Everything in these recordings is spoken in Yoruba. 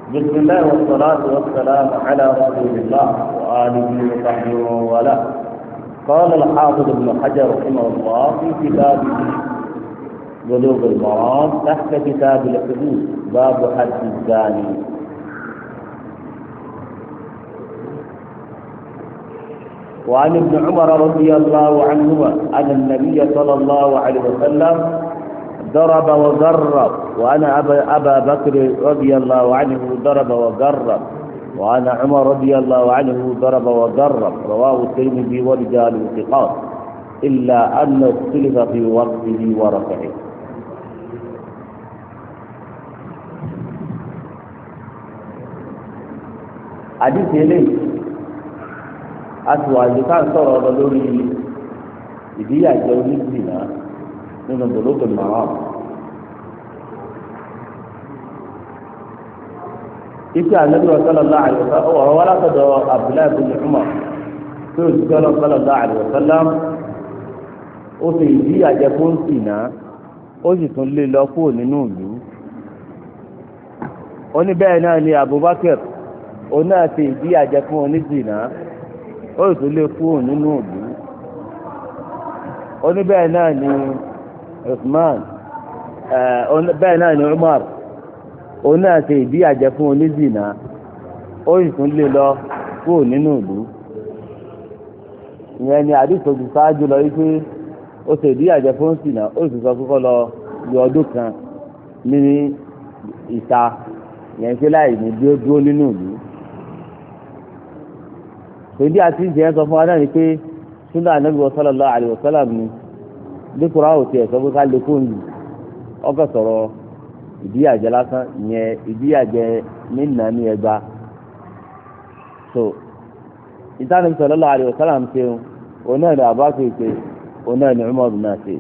بسم الله والصلاة والسلام على رسول الله وآله وصحبه وله. قال الحافظ ابن حجر رحمه الله في كتابه بلوغ المرام تحت كتاب الحدود باب حد الزاني. وعن ابن عمر رضي الله عنهما أن النبي صلى الله عليه وسلم ضرب وجرب، وأنا أبا بكر رضي الله عنه ضرب وجرب، وأنا عمر رضي الله عنه ضرب وجرب. رواه الترمذي ورجال ثقات إلا أن اختلف في وقته ورفعه. حديث إليه أسوأ كان صار لوري ìdíyà jẹ onídìínà nínú Bulugh al-Maram. Ipe Ànábì sallallahu alaihi wasallam ọ̀rọ̀ wa látọ̀dọ̀ Abdullahi bin Umar tí ó ti sọ̀rọ̀ sallallahu alaihi wasallam ó fi ìdíyà jẹ fún ìsìnà ó sì tún lé lọ kúrò nínú ìlú. Ó ní bẹ́ẹ̀ náà ni Abubakar ó náà fi ìdíyà jẹ fún onídìínà ó sì tún lé kúrò nínú ìlú. Bẹ́ẹ̀ náà ni Uthman bẹ́ẹ̀ náà ni Umar òun náà ṣe ìdíyàjẹ fún onízìnà ó sì tún lé lọ kúrò nínú ìlú. ìyẹn ni àdìsọ ti ṣáájú lọ wípé ó ṣe ìdíyàjẹ fún ìsìnà ó sì sọ kókó lọ lu ọdún kan ní ìta ìyẹn ṣe láì ní dúró nínú ìlú. ṣèdí àti ìjẹ́ sọ fún wa náà ni pé sunna anabi sallallahu alaihi wasallam ni dikura o tiẹ̀ sọ pé ká lè fóònù ọkọ sọ̀rọ̀ ìdíyàjẹ lásán ìyẹn ìdíyàjẹ nínà ní ẹgbàá. so ìtànàbí sallallahu alaihi wasallam ṣe òun náà ní Abubakar ṣe òun náà ní Umar náà ṣe.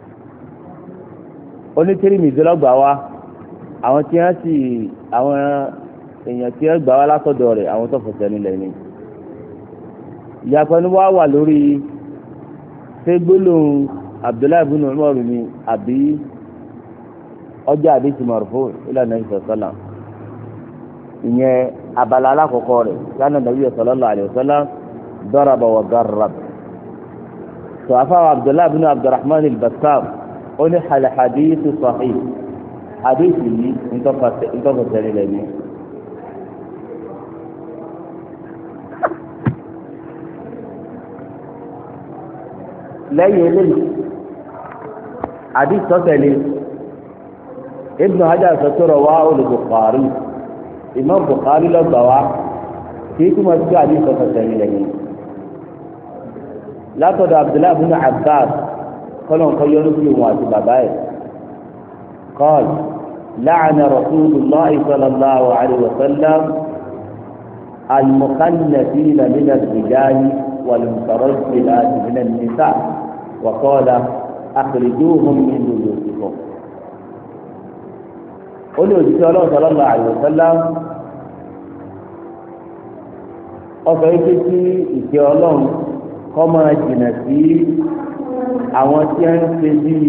onítìrìmì ìdílọ́gbà wa àwọn tí wọ́n sì àwọn èèyàn tí wọ́n gbà wá látọ̀dọ̀ rẹ̀ àwọn tó fẹsẹ̀ nílẹ̀ ni. ìyàpọ̀ ni wọ́n wà lórí ṣé gbólóhùn Abdullahi ibn Umar ni àbí ọjà àdéhùn marfu' ila Nabi sallam. ìyẹn abala alákọ̀ọ́kọ́ rẹ̀ lánàá Nabi sallallahu alaihi wasallam daraba wa garrab. tó afáwọn Abdullahi ibn Abdurrahman al-Bassam ó ní hadithu sahih hadithu yìí ntọ́fọ̀sẹ̀ nílẹ̀ ni. lẹ́yìn eléyìí àdìs tọ́tẹ̀lé Ibn Hajar sọ̀tọ̀rọ̀ wá olùbùkárì Imam Bukhari lọ́gbà wá kí túmọ̀ sí àdìs tọ́tẹ̀lé lẹ́yìn látọ̀dọ̀ Abdullahi ibn Abbas kọ́lọ̀ nǹkan yọ lókè wọn àti bàbá ẹ̀ قال لعن رسول الله صلى الله عليه وسلم المخنثين من الرجال والمترجلات من النساء وقال أخرجوهم من بيوتكم. قل صلى الله عليه وسلم ọ̀sọ̀ yìí tí ìjẹ́ ọlọ́run kọ́ máa jìnnà sí àwọn tí wọ́n ń ṣe bí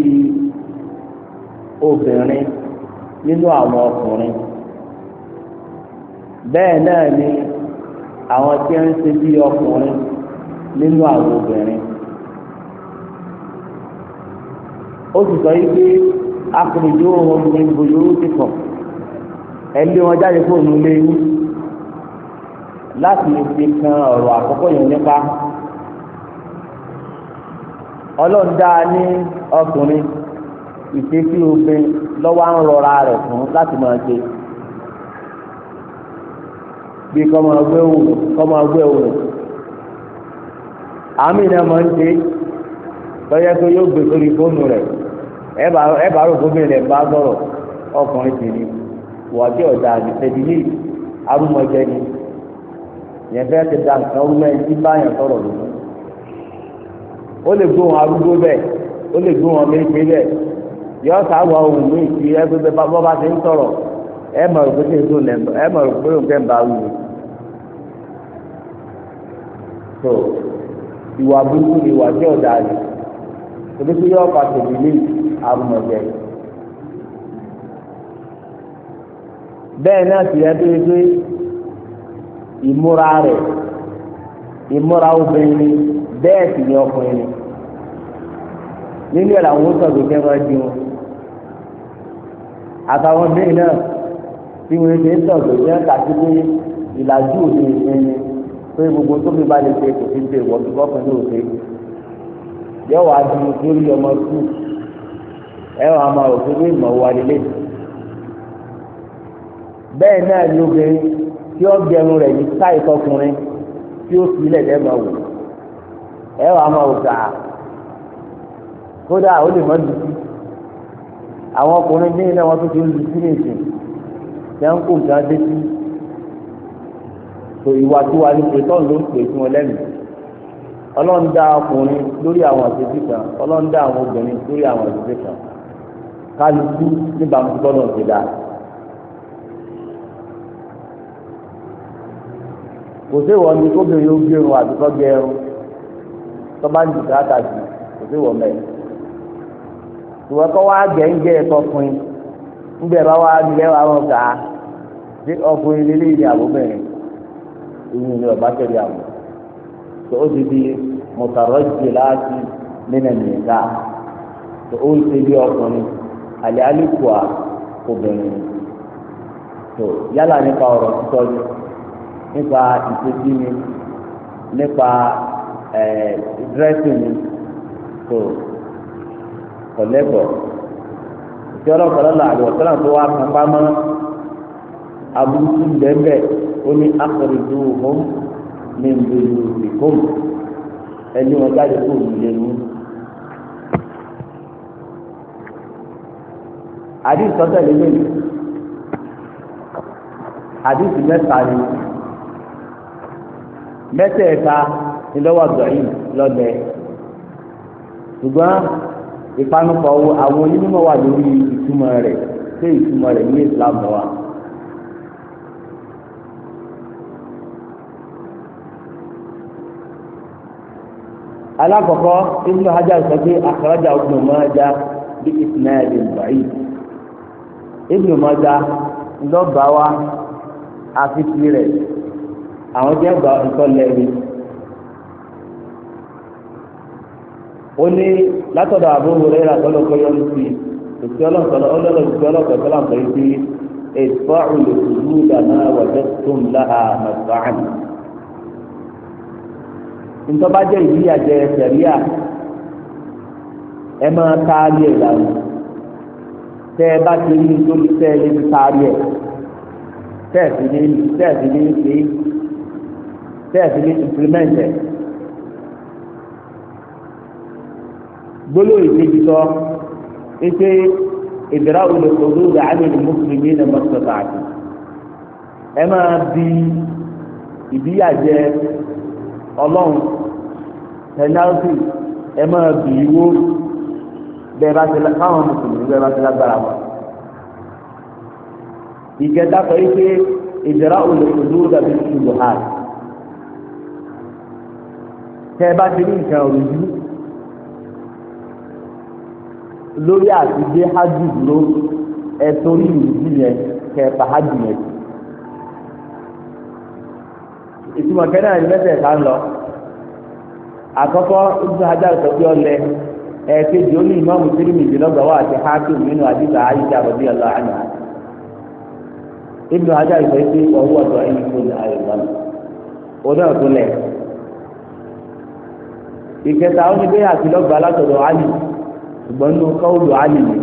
obìnrin nínú àwọn ọkùnrin bẹ́ẹ̀ náà ni àwọn tí wọ́n ń ṣe bí ọkùnrin nínú àwọn obìnrin. ó sì sọ yìí pé akhrijuhum min buyutikum ẹ lé wọn jáde fóònù léwu láti fi kan ọ̀rọ̀ àkọ́kọ́ yẹn nípa. ọlọ́run dá a ní ọkùnrin ìṣesí obìnrin lọ́wọ́ à ń rọra rẹ̀ fún láti máa ṣe bí kọ́mọ ọgbẹ́ òun àmì náà máa ń ṣe lọ́yẹ́ tó yóò gbé sórí fóònù rẹ̀ ẹ bá rò gómìnà rẹ̀ bá sọ̀rọ̀ ọkùnrin sì ni wọ́ọ̀dí ọ̀dà àdìsẹ́bí ní arúmọjẹ ni yẹn fẹ́ ti da nǹkan rú mẹ́rin tí báyàn sọ̀rọ̀ lónìí. ó lè gbóhùn arúgbó bẹ́ẹ̀ ó lè gbóhùn ọmọ èké bẹ́ẹ̀ yọ sáwọ ohun mi ti ẹgbẹ́ bọ́ bá ti ń sọ̀rọ̀ ẹ mọ̀ rò pé nǹkan bá wù mí. tó ìwà burúkú ni ìwà tí ọ̀dà rẹ̀ torí pé yọ ọ̀pá tòbí ní arúmọjẹ. bẹ́ẹ̀ náà sì yẹ pé ìmúra rẹ̀ ìmúra obìnrin bẹ́ẹ̀ sì ni ọkùnrin nínú ẹ̀ làwọn ó sọ̀rọ̀ jẹ́ máa di wọn àtàwọn bẹ́ẹ̀ náà tí wọ́n ṣe ń sọ̀rọ̀ jẹ́ kàtí pé ìlàjú òde ìsinmi pé gbogbo tó fi bá lè ṣe kò sí ṣe ìwọ́n tó kọ́kùnrin ní òde yóò wá di lórí ọmọ sùn ẹ wàá máa rò pé ìmọ̀ wà lélẹ̀ bẹ́ẹ̀ náà ni obìnrin tí ó gẹrun rẹ̀ ní sáì tọkùnrin tí ó fi ilẹ̀ lẹ́ẹ̀ma wò ẹ wàá máa wò ká kódà ó lè má lu sí àwọn ọkùnrin ní iná wọn tó ti ń lu sí nìsín tí wọn kó nǹkan dé sí tó ìwà tó wà ní pẹ̀tọ́n ló ń pè fún wọn lẹ́nu ọlọ́run dá ọkùnrin lórí àwọn àṣẹṣe kan ọlọ́run dá àwọn obìnrin lórí àwọn àṣẹṣe kan kálukú níbàámu tó lọ́nà ti dá. kò sí ìwọ ni kóbìnrin yóò gbé irun àti kọ́gbé ẹrun tó bá ń jù káàkà sí kò sí ìwọ mẹ́rin. ìwọ kọ́ wá gẹ̀ǹgẹ̀ ẹ̀kọ́ fún yín ńgbẹ̀ bá wá nílẹ̀ wá wọn kà á sí ọkùnrin lílé ìdí àbúbẹ̀rẹ̀ ìyìn ni ọba tẹ̀lé àwọn. tó o ti di mọ̀tàrọ́jì láti nínú ìyẹ̀dá tó o ń ṣe bí ọkùnrin àlẹ́ àlékùá obìnrin tó yálà nípa ọ̀rọ̀ títọ́jú nípa ìṣèjì ni nípa dírẹ́sì ni tó kọ̀lẹ́kọ̀ọ́ ìṣe ọlọ́kọ̀ọ́lọ́ àlùwọ̀sọ́nà tó wá kápá mọ́ aburúkú bẹ́ẹ̀ ó ní akọ̀rìdú hóm ní ìlú ìkóm ẹni wọn jáde kó ìlú mú. àdìs sọ́tẹ̀ lélẹ̀ àdìs mẹ́ta ni mẹ́tẹ̀ẹ̀ta ni lọ́wọ́ àgbọ̀yìn lọ́dẹ ṣùgbọ́n ìpanupọ̀ àwọn onímọ̀ wà lórí ìtumọ̀ rẹ̀ ṣé ìtumọ̀ rẹ̀ ní Islam wa. alákọ̀ọ́kọ́ Ibn Hajar sọ pé akhraja Ibn Majah bí isnadin da'if Ibn Majah lọ́gbà wa àfitì rẹ̀ àwọn jẹ́ gbà ìtọ́lẹ́rì ó ní látọ̀dọ̀ Abu Hurairah tọ́lọ́kọ́ yọrí sí òsì ọlọ́ọ̀tọ́lọ́ pé ìfọ́ọ̀rù lè kúrú dáná wàjẹ́ tó ń láha màtàán ntọ́ba jẹ́ ìdíyàjẹ sẹ̀ríà ẹ máa taari ẹ̀ dànù tẹ́ ẹ bá ti rí nítorí tẹ́ ẹ lé ní taari ẹ̀ tẹ́ ẹ sì ní implement ẹ̀. gbólóhùn ìkejì sọ eke ìdíra olùkọ́dún gàánì ní mùsùlùmí ní mọ́tòtà àti ẹ máa bi ìdíyàjẹ ọlọ́run pẹnáltì ẹ máa bì í wó bẹ́ẹ̀ bá ti káwọn mùsùlùmí bẹ́ẹ̀ bá ti lágbára wọn. ìkẹta sọ ike ìdíra olùkọ́dún dàbí ṣubú hàn tẹ ẹ bá ti ní nǹkan òrùjú lórí àti dé hajj dúró ẹ torí ìrùjú yẹn kẹ ẹ pa hajj yẹn sí. ìtumọ̀ kẹ́nà ní mẹ́tẹ̀ẹ̀ta ń lọ àkọ́kọ́ Ibn Hajar sọ pé ọlẹ ẹ̀ẹ́kejì ó ní Imam Tirmidhi lọ́gbàwọ́ àti Hakim nínú àdìsá Aisha radiyallahu anha Ibn Hajar sọ pé ọwọ́ ọ̀dọ̀ ẹ̀yìn fún àyẹ̀wò ọdún ọ̀tún lẹ̀ ìkẹta ó ní bẹ́ẹ̀ àti lọ́gbà látọ̀dọ̀ Ali ṣùgbọ́n nínú kọ́ọ̀lù Ali ni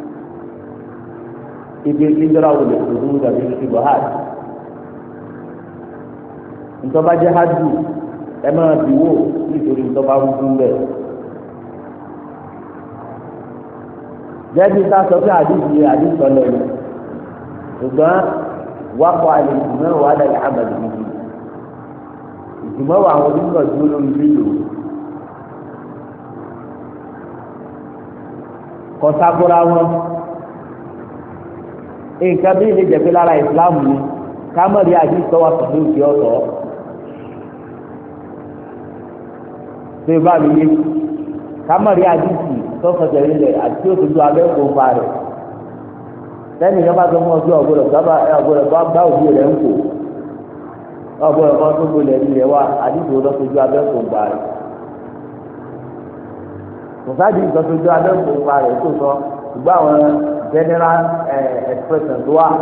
ibi ìjọra wòlé òdúró dàbí ìbọ̀ hajj ntọ́ba jẹ́ hajj ẹ máa bí wò nítorí ntọ́ba rúdú ń bẹ̀. jẹ́bi ká sọ pé àdìsí ọlọ́ yìí ṣùgbọ́n wákọ̀ àlè ìgbìmọ̀ wà dàgbà àbàdì nìyí ìgbìmọ̀ wà àwọn onímọ̀ dúró lórí lílo kọ́sákúra wọn nǹkan bí ilé jẹ́ pé lára ìsìlámù ni kámẹ́rì àdìsí wà pẹ̀lú òkè ọ̀tọ̀. tó bá mi yé kámẹ́rì àdìsí tọ́sọ̀tẹ̀ nílẹ̀ àti òtútù abẹ́kọ̀ọ́ fa rẹ̀ lẹ́nu ìjọba tó mọ̀ sí ọ̀gbọ́dọ̀ bá òbí rẹ̀ ń kó ọ̀gbọ́dọ̀ kan tó gbolẹ̀ ní rẹ̀ wá àdìsí olóṣojú abẹ́kọ̀ọ́ gbà rẹ̀ mùsàdì ìtọ́sójú abẹ́kọ̀ọ́ gbà rẹ̀ tó sọ ṣùgbọ́n àwọn general expression tó wà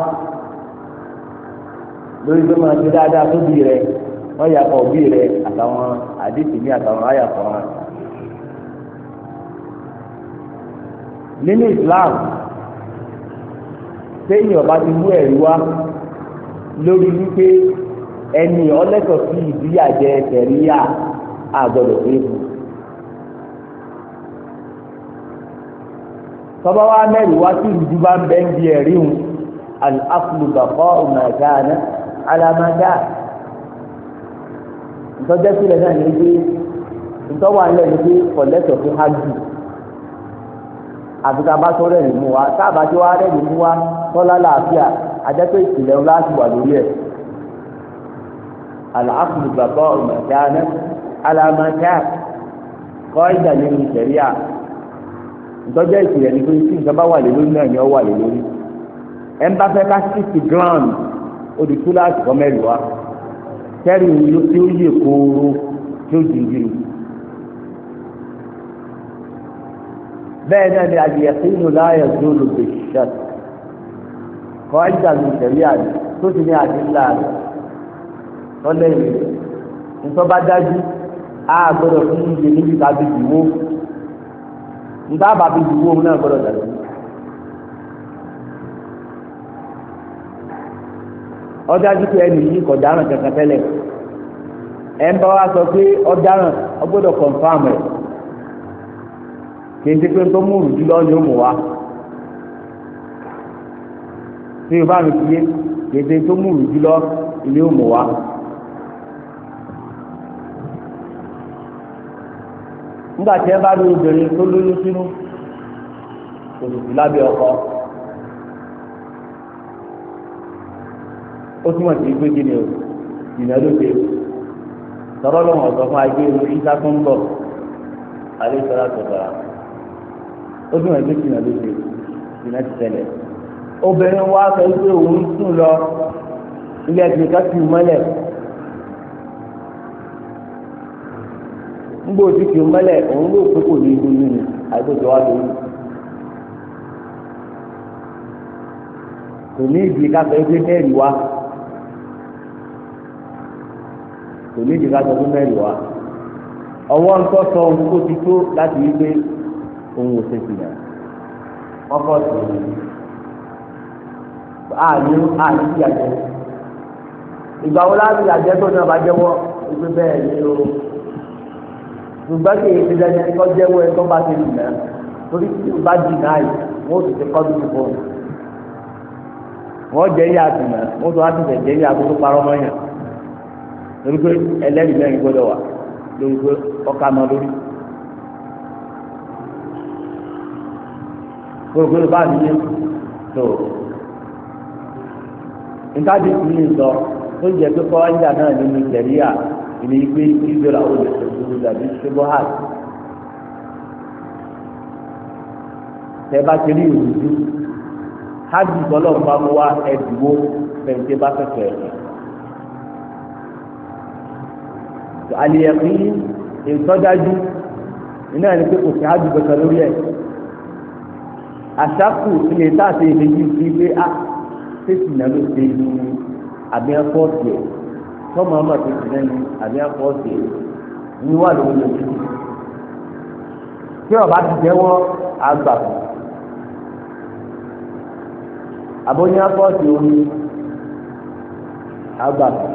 lórí pé máa ṣe dáadáa tóbi rẹ̀ wọ́n yà kọ́ òbí rẹ̀ àtàwọn àdìsí ní àtàwọn àyàkọ́ wọn. nínú Islam téèyàn bá ti mú ẹ̀rí wá lórí wípé ẹni ọlẹ́tọ̀ sí ìdíyàjẹ tẹ̀ríyà àgbọ̀dọ̀ pé fún. tọ́ba wa mẹ́rin wá sí ìdí bá ń bẹ́ ń di ẹ̀rí hùn al-aslu baqa'u ma kana ala ma kana. ìtọ́jẹ́ sílẹ̀ náà ní pé ìtọ́wà ńlẹ̀ ní pé kọ̀lẹ́tọ̀ fún hajj àti tá a bá tó rẹ̀ mú wa tá a bá tó wá rẹ̀ mú wa tọ́lá làáfíà àjẹpẹ́ ìpìlẹ̀ ńlá ti wà lórí ẹ̀. العقل بقاء ما كان على ما كان قاعدة nínú ìṣẹ̀ríà ìtọ́jú ìṣẹ̀lẹ̀ ní pé tí nǹkan bá wà lé lórí náà ni ó wà lé lórí ẹ̀ ń bá fẹ́ ká sixty grand ó di túláàsì kọ́ mẹ́rin wá kẹ́rin ló tí ó yè kóró tí ó jìnjìn bẹ́ẹ̀ náà ni al-yaqīnu lā yazūlu bish-shakk قاعدة nínú ìṣẹ̀ríà tó ti ní àdínlá rẹ̀ tọ́lẹ́yìn nítorí bá dájú á gbọ́dọ̀ fún iye níbi tàbí ìdìwó níta bàbí ìdìwó náà gbọ́dọ̀ dájú. ọdájú pé ẹnì yìí kò dáràn kankan tẹ́lẹ̀ ẹ̀ ń bá wa sọ pé ọ̀daràn ọgbọ́dọ̀ kọ̀ǹfàmù ẹ̀ kì í ṣe pé tó mú òrùjú lọ ni ó mú wa tí o bá mi fi yé kì í ṣe tó mú òrùjú lọ ni ó mú wa. nígbà tí ẹ bá rí obìnrin tó lóyún sínú òṣùṣù lábẹ́ ọkọ ó túmọ̀ sí pé kí ni o ìnà ló ṣe sọ̀rọ̀ lọ́wọ́ ọ̀sán fún ayé ìlú ìṣá tó ń bọ̀ alẹ́ ìṣọ́ra sọ̀tọ̀ra ó túmọ̀ sí pé ìnà ló ṣe ìnà ti ṣẹlẹ̀ obìnrin wa sọ pé òun sùn lọ ilé ẹ̀sìn ká sì mọ́lẹ̀. ngbó tí kì í mẹ́lẹ̀ òun ló kókò ní ibi nínú àìkóso wa lórí. kò ní ìdí káfẹ́ ẹgbẹ́ mẹ́rin wá kò ní ìdí káfẹ́ ẹgbẹ́ mẹ́rin wá ọwọ́ ńkọ́ sọ ohun tó ti tó láti rí pé òun ò ṣèṣì yàn wọ́n kọ́ sí i àní sí àjẹ ìgbà wo láti àjẹ tó náà bá jẹ́wọ́ ẹgbẹ́ bẹ́ẹ̀ ni o ṣùgbọ́n kì í ṣe dandan kọ́ jẹ́wọ́ ẹ tó bá ti rìn náà torí tí o bá di náà yìí wọ́n sì ti kọ́ bí fún un wọ́n jẹ́ ìyá àtìmọ́ wọ́n tó wá ti jẹ́ ìyá àtúntò parọ́ mọ́ yàn lórí pé ẹlẹ́rìí mẹ́rin gbọ́dọ̀ wà lórí pé ọkà mọ́ lórí. gbogbo bá mi yé tó nǹkan ti fi yín sọ tó jẹ́ pé kọ́ ẹ̀yà náà nínú ìjẹ̀ríyà ìní pé ìjọra ó lè tẹ̀síwò dàbí ṣubúhàt tẹ́ bá ti rí ìrújú hajj bọ́lọ̀ bá mú wá ẹ̀dùnwó fẹ̀ǹtẹ́ bá fẹ̀fẹ̀ ẹ̀. àlìyẹ̀kí ìtọ́jájú iná ní pé kò sí hajj bẹ̀tẹ̀ lórí ẹ̀ àṣàkù ilé táàtì ìlẹ́yìn sí pé a fèsì náà ló ṣe ní àbí ẹ̀kọ́ tiẹ̀ tọ́mọ ọmọ tó ti lẹ́nu àbí ẹ̀kọ́ tiẹ̀ ní wà lórí lójú tí ọba ti jẹ́wọ́ àgbà fún àbóyá fọ́ọ̀tì omi àgbà fún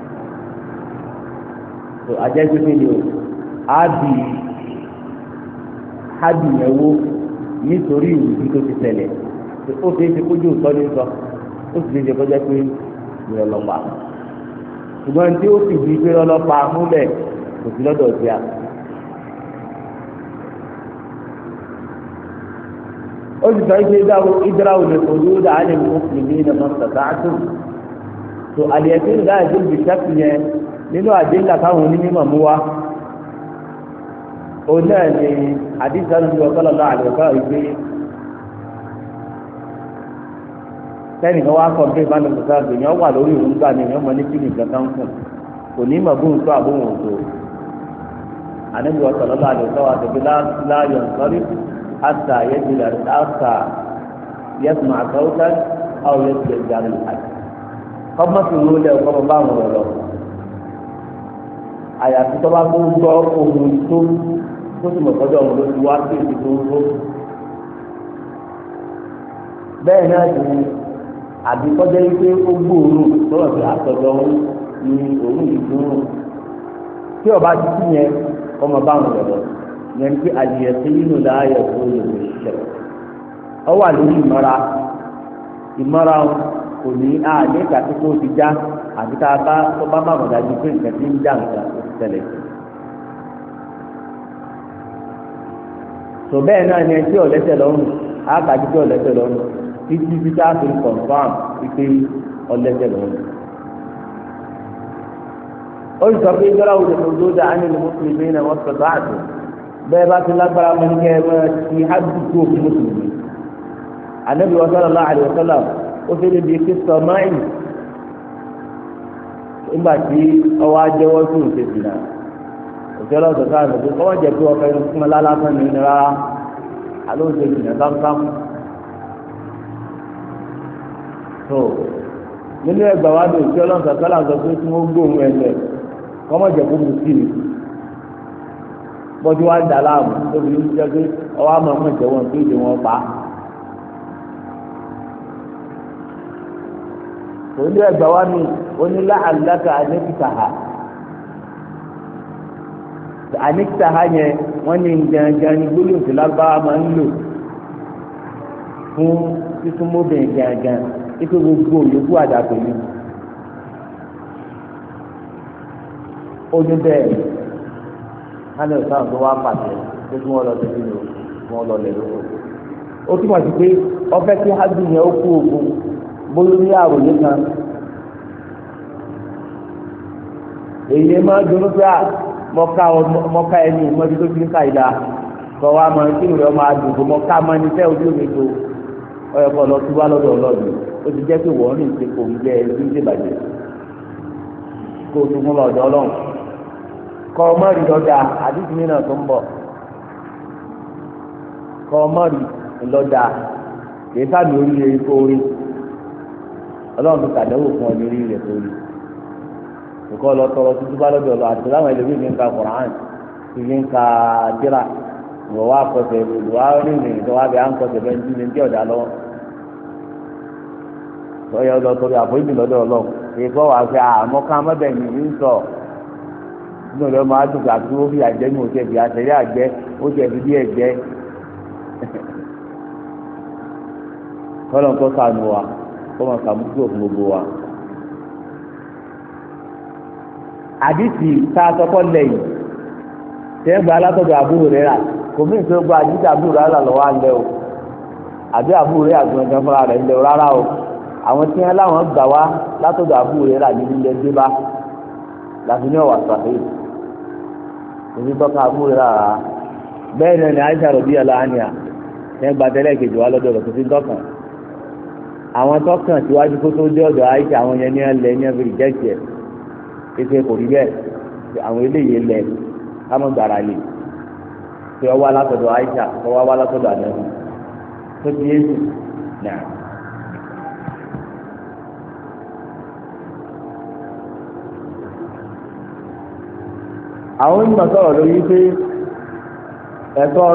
tó àjẹsíkè ni o ábì yẹn wó nítorí ìwúdí tó ti ṣẹlẹ̀ ó fi ṣe kójú òtọ́ ní sọ ó sì ṣe kọjá pé ìrọ̀lọ́pàá ṣùgbọ́n tí ó sì di pé ọlọ́pàá múlẹ̀ kò sí lọ́dọ̀ sí a. ó sì sọ pé ìdáwó lè fojú dáa lè mú mùsùlùmí ní mọ́tàtàtù tó àlìyẹ̀tì ìdá ìdílé bìṣẹ́pì yẹn nínú àdéhùn káwọn onímọ̀ mú wa òun náà ni àdìsá ní ọ̀sán lọ́la àdìsá ìgbé sẹ́nìkan wá kọ́ pé ìbánu sọ̀tà èèyàn wà lórí òun gbà ní èèyàn mọ ní kíni kankan kù kò ní mọ̀ bóun tó àbóhùn òtò ànábi ọ̀sán lọ́la àdìsọ́ àtẹ̀bí láàyò nǹkan àtà yẹ́dìlá àtà yẹ́sùn àtọ́wọ́tà àwọn yẹ́sùn ìjàre àti kọ́mọ́sì ló lẹ̀ ọkọ́ bá wọn lọ àyàfi tó bá tó gbọ́ ohun tó sì mọ̀ sọ́dọ̀ ọ̀hún ló ti wá sí èsì tó ń tó bẹ́ẹ̀ náà sì ni àbí kọjá yìí pé ó gbóòórùn sọ̀rọ̀ sí àtọ̀dọ̀ ní òórùn ìdúró tí ọba ti kú yẹn ọmọ bá wọn lọ yẹn ní pé àdìyẹ sí nínú láàyè tó lè wò ṣiṣẹ́ ọ wà lórí ìmọ̀ra kò ní àlẹ́ ìgbà tí kò ti já àti tá a bá tó bá bá wọn dájú pé nǹkan ti ń já nǹkan ó ti tẹ̀lé. tó bẹ́ẹ̀ náà ni ẹtí ọ̀lẹ́sẹ̀ lọ́rùn á kàjú pé ọ̀lẹ́sẹ̀ lọ́rùn títí tí a fi confam pípé ọlẹ́sẹ̀ lọ́wọ́. ó sọ pé ìjọba òde tó dóda á nílùú mùsùlùmí náà wọ́n sọ̀tọ̀ àti bẹ́ẹ̀ bá ti lágbára mọ́ ní kẹ́ ẹ máa ti hajj tó òfin mùsùlùmí. ànábì sallallahu alaihi wasallam ó fi lébi kí sọ máìn nígbà tí ọwọ́ ajẹ́wọ́ sí òṣèlú náà òṣèlú ọ̀sọ̀ káà lọ́dún kọ́wọ́ jẹ́ pé ọkọ̀ ẹni fún mi lálásán ní rárá àlọ́ òṣèlú náà sáńsáń. tó nínú ẹgbà wa ní òṣìṣẹ́ ọlọ́sàn kọ́lá sọ pé kí wọ́n gbóhùn ẹsẹ̀ kọ́mọ̀jẹ̀ kó mu sí ni bọ́jú wa ń dà láàmú tóbi ní jẹ́ pé ọwọ́ àmọ́ ọmọ ìjẹ́wọ́n tó ìdè wọn pa. nínú ẹgbà wa ní onílà àlùdáka àníkìtàhà yẹn wọ́n ní gangan ní gbólóhùn tí lágbára máa ń lò fún sísúnmọ́bìnrin gangan ikú gbogbo yòókù àdàpọ̀ yìí ó ní bẹ́ẹ̀ hánà ìsáhùn tó wá pàṣẹ pé kí wọ́n lọ sí kíni o kí wọ́n lọ lẹ̀ lóko ó túmọ̀ sí pé ọfẹ́ tí hajj yẹn ó kú ogun bóyá ní àròyé kan èyí máa dunu pé mọ́ká ẹni ìmọ̀jú tó fi ń ká ìdá kọ́ wa máa ń kí ìrẹ́ ọmọ àdùnkù mọ́ká máa ní fẹ́ ojú mi tó ọ̀yọ̀kọ̀ lọ sí wá lọ́dọ̀ ọlọ́ọ̀dún ó ti jẹ́ pé wọ́n ní ìṣe kò ń jẹ́ ẹbí ṣe bàjẹ́ kó o tún fún lọ́dọ̀ ọlọ́run kọ́ ọmọ rí lọ́dà àdìsí mi náà tó ń bọ̀ kọ́ ọmọ rí lọ́dà kìí sáàmì oríire kó rí ọlọ́run ti kàdéwò fún ọ ní oríire kó rí kò lọ tọrọ tuntun bá lọ́dọ̀ ọlọ́run àti láwọn ẹlòmíì ní nǹka Kùránì ti ní nǹka tíra ìwọ wa kọsẹ̀ ìlú wa rìnrìn ìjọba wa bẹ à ń kọsẹ̀ bẹ́ẹ̀ ní ní tí ọ̀dà lọ́wọ́ lọ́yọ̀ lọ torí àforíjì lọ́dọ̀ ọlọ́run èèkọ́ wà fẹ́ àmọ́ ká mọ́bẹ̀yìn ní sọ nínú rẹ̀ máa dùn kà kí ó fi àjẹ́ ní òkè bí àtẹ̀lé àjẹ́ ó jẹ́ bí díẹ̀ jẹ́ kọ́lọ̀ ń kọ́ sànù wa kọ́ mọ̀ sàmúkú òfin gbogbo wa. àdìsí tá a sọkọ́ lẹ́yìn tẹ́ gba alátọ́jọ́ àbúrò rẹ̀ rà kò mí ìfẹ́ gba àdìsí àbúrò rẹ̀ rà lọ́wọ́ alẹ́ o àbí àbúrò rẹ̀ àgbọ̀ngàn fúnra rẹ̀ ń lẹ rárá o àwọn tí wọn láwọn gbà wá látọ̀dọ̀ àbúrò rẹ̀ rà níbi ilẹ̀ dé bá láti ní ọ̀wà sàfẹ́ òbí tọ́ka àbúrò rẹ̀ rà bẹ́ẹ̀ náà ni Aisha rọ̀bí ọ̀la àníyà ẹ̀ gba tẹ́lẹ̀ kejì wá lọ́dọ̀ rẹ̀ kò sí tọ́kàn àwọn tọ́kàn síwájú kó tó dé ọ̀dọ̀ Aisha àwọn yẹn ní ẹ̀ lẹ́ ní ẹ̀ fi rìjẹ́kì ẹ̀ kéṣe kò rí bẹ́ẹ̀ àwọn eléyìí lẹ̀ kámọ́ gbàrà lè tí wọ́n wá látọ̀dọ̀ Aisha wọ́n wá látọ̀dọ̀ àdéhùn tó ti yé sùn náà. àwọn onímọ̀ sọ̀rọ̀ lórí pé ẹ̀tọ́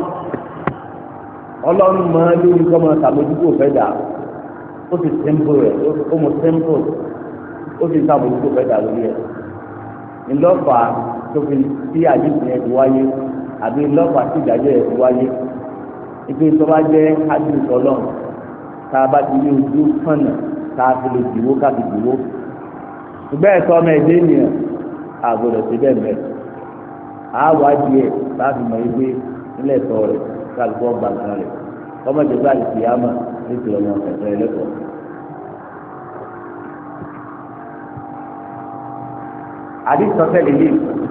ọlọ́run máa lórí kọ́ máa sàmójúkò fẹ́ dà ó sì simple rẹ̀ ó mú simple ó sì sàmójúkò fẹ́ dà lórí ẹ̀ ńlọ́fà tó fi sí àdìsí yẹn ti wáyé àbí ńlọ́fà sí ìdájọ́ yẹn ti wáyé ipe tó bá jẹ́ àdìsí ọlọ́run tá a bá ti ní ojú kànnà tá a fi lè dìwó ká fi dìwó ṣùgbọ́n ẹ̀tọ́ ọmọ ẹ̀dẹ́ ènìyàn àgbọ̀dọ̀ sí bẹ́ẹ̀ mẹ́rin àwa díẹ̀ láti mọ ilé nílẹ̀ tọ́ rẹ̀ kálukọ́ gbàgbọ́n rẹ̀ kọ́mọ̀tò bá lè fi àmà nítorí ọmọ ẹ̀tọ́ ẹlẹ́kọ̀ọ́. àdìsọ́tẹ̀ lè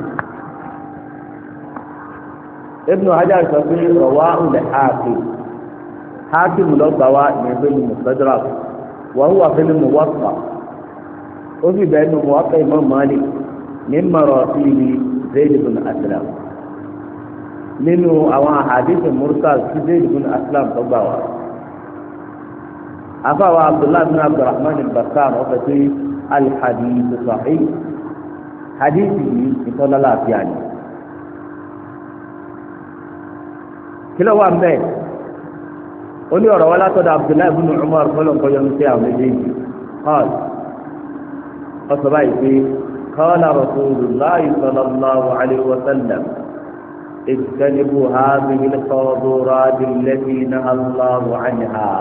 Ibn Hajar sọ pé ọ̀wá ńlẹ̀ Hakim lọ́gbà wa ìyẹn pé ní Mustadrak وهو في الموطأ وفي بأنه موطأ إمام مالك من مراسيل زيد بن أسلم منه أو حديث مرسل في زيد بن أسلم طبعا أفا عبد الله بن عبد الرحمن البكار وفتي الحديث صحيح حديثه يقول الله يعني كلا هو أمبي قل يرى ولا تدع عبد الله بن عمر فلن قيام سيئا من قال قال رسول الله صلى الله عليه وسلم اجتنبوا هذه القاذورات التي نهى الله عنها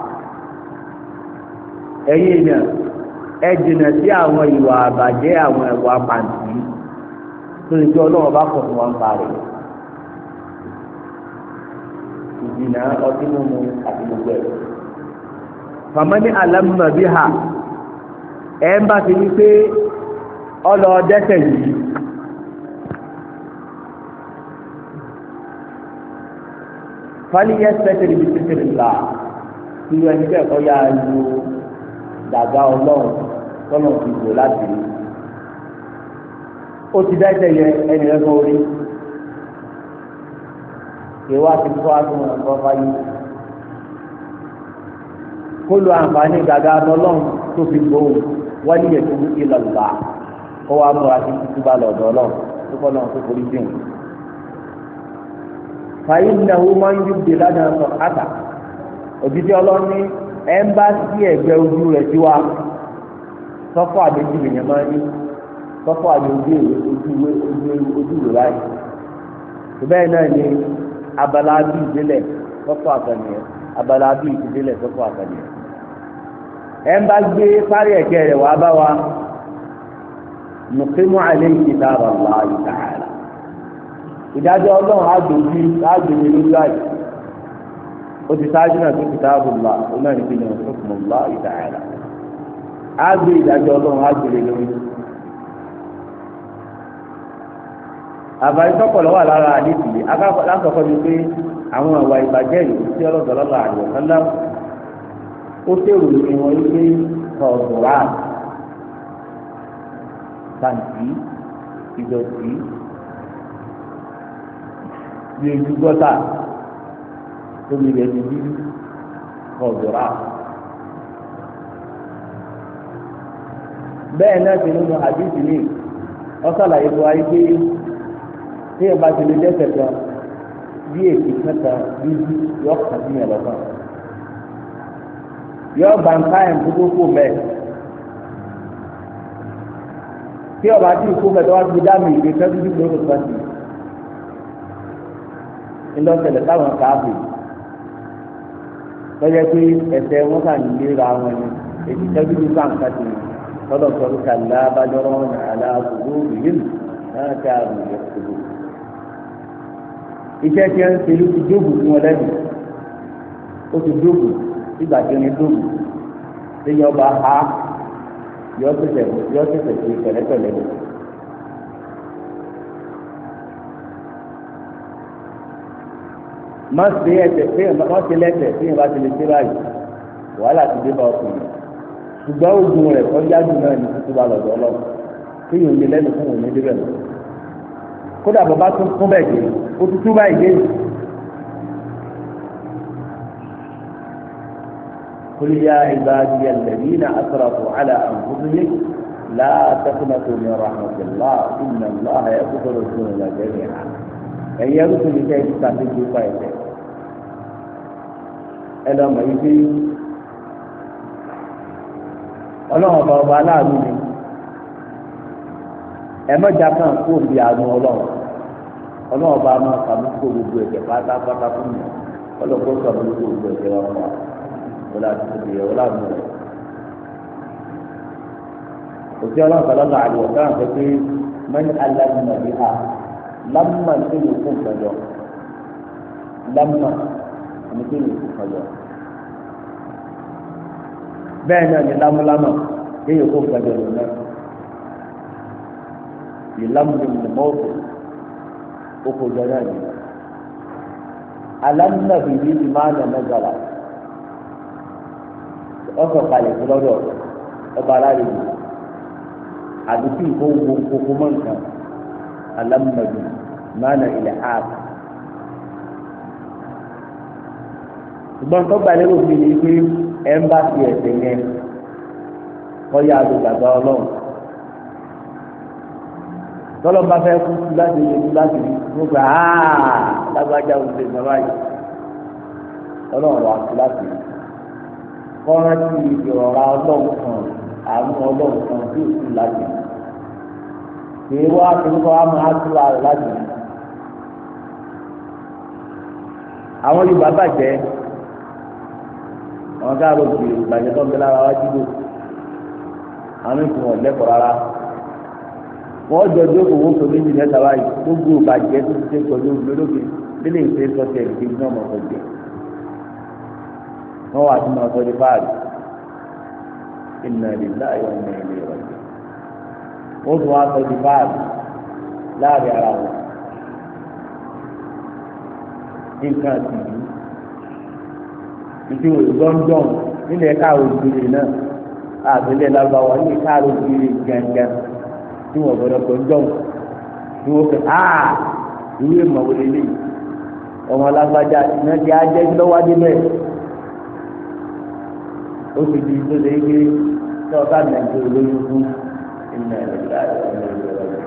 ẹ̀yin ẹ jìnnà sí àwọn ìwà àbàjẹ́ àwọn ẹ̀wà pàǹtí tó lè jẹ́ ọlọ́wọ́ bá kọ̀ fún wọn parí ìdìnnà ọtí mímu àti gbogbo ẹ̀. fàmọ́ní alámùmá bí ha ẹ̀ ń bá ti ní pé ọlọ dẹ́ṣẹ̀ yìí fàlíyẹ sẹ́tẹ̀lì bí sẹ́tẹ̀lì là tí wọ́n ti bẹ́ẹ̀ kọ́ yá lu dàgbà ọlọ́run tọ́lọ̀ ti gbò láti rí ó ti dẹ́ṣẹ̀ yẹ ẹni rẹ̀ kan orí ìwà ti kọ́ àtúnwọ̀n ẹ̀kọ́ fáyé kó lo àǹfààní dàgbà ọlọ́run tó fi gbòòrò wọ́n ní yẹ̀tú ìlọ̀lá kó wa múra sí títí bá lọ́dọ̀ ọlọ́run tó kọ́ lọ́run tó forí sí wọn. fàyè ìnáwó máa ń yúgbé lánàá sọ àtà òjijì ọlọ́run ní ẹ̀ńbáṣí ẹ̀gbẹ́ ojú rẹ̀ sí wa sọ́fọ́ àdéjì lèèyàn máa ń ní sọ́fọ́ àdéjì ojú rẹ̀ láì. bẹ́ẹ̀ náà ni abala bí ìdílẹ̀ sọ́fọ́ àtàlẹ̀ abala bí ìdílẹ̀ sọ́fọ́ àtàlẹ̀. ẹ̀ńbá gbé parí ẹ̀kẹ́ rẹ̀ wá bá wa nùkímù alayhi kitab Allah ta'ala. ìdájọ́ ọlọ́run àgbèjì lójú àyè. ó ti sáájú náà tó kitabullah ó náà ní kí ni hukmullah ta'ala. àgbè ìdájọ́ ọlọ́run àgbèlè lórí. àbáyé tọ́pọ̀lọ́ wà lára àdìsí lásọ̀kọ́ ni pé àwọn àwa ìbàjẹ́ yìí tí ọlọ́dọ̀ọ́lọ́ àdìọ̀kọ́lá ó tèrò ní wọn wípé kọ̀ọ̀dùrà tàǹtì ìdọ̀tí bí ojú gọ́tà tóbi rẹ̀ ti bí kọ̀ọ̀dùrà. bẹ́ẹ̀ náà ti nínú àdìsí ní ọ̀sàlàyé fún wa pé tí ẹ bá ti lè dẹ́sẹ̀ kan bí èsì kẹta bí yọ kàn sí yẹn lọ́kàn yọ bàǹkà ẹ̀ ń kókó kó mẹ́ẹ̀. tí ọba tí ìkó bẹ tó wá gbé dáàmì ìgbé kẹ́tù tí lóko tó bá ti ńlọsẹ̀lẹ̀ táwọn káàbì lọ́jọ́ pé ẹsẹ̀ wọn kà ní ìlera wọn ni èyí kẹ́tù tí sáǹkà ti tọ́lọ̀ sọ̀rọ̀ kàlá bájọ́rọ́ nàlá kúrú ìlú náà ká àrùn yẹ kúrú. iṣẹ́ tí wọ́n ń ṣe ló ti dóògùn fún wọn lẹ́nu ó ti dóògùn nígbà tí wọ́n ń dóògùn lẹ́yìn ọba ha yọ tẹsẹ fi pẹ̀lẹ́pẹ̀lẹ́ lọ. má ṣe ẹsẹ̀ má ṣe lẹ́sẹ̀ tí yẹn bá ti lè ṣe báyìí wàhálà ti dé bá ọkùnrin ṣùgbọ́n oògùn rẹ̀ kọjá jù náà ní tuntun bá lọ́dọ̀ ọlọ́run tí yóò lé lẹ́nu fún òun ní débẹ̀ lọ. kódà bàbá tún fún bẹ́ẹ̀ gé ó tún tú báyìí gé. قل يا عبادي الذين أسرفوا على أنفسهم لا تقنطوا من رحمة الله إن الله يغفر الذنوب جميعا ẹ̀yin ẹrú tó ní kẹ́ ẹ̀ ta ní gbogbo ẹ̀jẹ̀ ẹ lọ mọ̀ yìí pé ọlọ́run ọba aláàánú ni ẹ mọ̀já kan kó o bí àánú ọlọ́run ọba máa sàmúkò gbogbo ẹ̀jẹ̀ pátápátá fún mi ọlọ́kọ́ sàmúkò gbogbo ẹ̀jẹ̀ wọn fún wa wọlé àtúntò yẹ wọlé àmú rẹ òsì ọlọ́run kan lọ́nà àdìwọ̀ sáà ń sọ pé mẹ́ni alámùmọ̀bí ha lámùmọ̀ ní kéde òkú ìfọ̀jọ́ lámùmọ̀ ní kéde òkú ìfọ̀jọ́ bẹ́ẹ̀ náà ní lámúlámọ̀ kéde òkú ìfọ̀jọ́ lónà ìlámùmọ̀ ní mọ́ọ̀tò òkú ìjọ náà ní alámùmọ̀bí ní ìmáàlú ẹ̀mẹ́gbàlá ọ̀sọ̀ kalẹ̀ fún lọ́dọ̀ ọba alárèjì àdùkú ìfowó kókó mọ́ nǹkan alámùmọ̀dù mánà ilẹ̀ áàpù. ṣùgbọ́n tó gbà lérò mi ni pé ẹ ń bá fi ẹ̀sẹ̀ yẹn kọ́yà àdùgbàgbà ọlọ́run tọ́lọ́ bá fẹ́ kú láti lè kú láti rí wọ́n gbà lágbájá òṣèlú ìgbàlá yìí ọlọ́run wà kú láti rí kọ́rántì ìrọ̀rá ọlọ́run kan àánú ọlọ́run kan tí ò sí láti rí kì í wá kí wọ́n máa túra rẹ̀ láti rí. àwọn Yorùbá bàjẹ́ àwọn káàró òkè ìbàjẹ́ tó ń bẹ lára wájú lò àwọn ìfún ọ̀lẹ́kọ̀ọ́ rárá wọ́n jọ jókòó wọ́n sọ méjì mẹ́ta báyìí gbogbo ìbàjẹ́ tó ti ṣe pẹ̀lú olóògbé lílé ìfẹ́ sọ́tẹ̀ ìdíje náà mọ̀ ọ́ jẹ́ wọ́n wà sí máa sọ ní báàgì inna lillahi wa inna ilayhi raji'un wọ́n tún wá sọ ní báàgì láàrin ara wọn nǹkan àtìjú ìdí ògbọ́njọ́n nílẹ̀ káàró ògbèrè náà àbílẹ̀ lágbàwá nílẹ̀ káàró ògbèrè gángan tí wọ́n gbọ́dọ̀ gbọ́njọ́n tí wọ́n fẹ́ ìwé ìmọ̀wé lélẹ̀ ọmọ alágbájá iná ti ajẹ́ lọ́wọ́dé bẹ́ẹ̀ ó sì di tó lé gbé tí ọ̀gá nàìjíríà olóyún fún ìnà ìlà ìlà ìlà.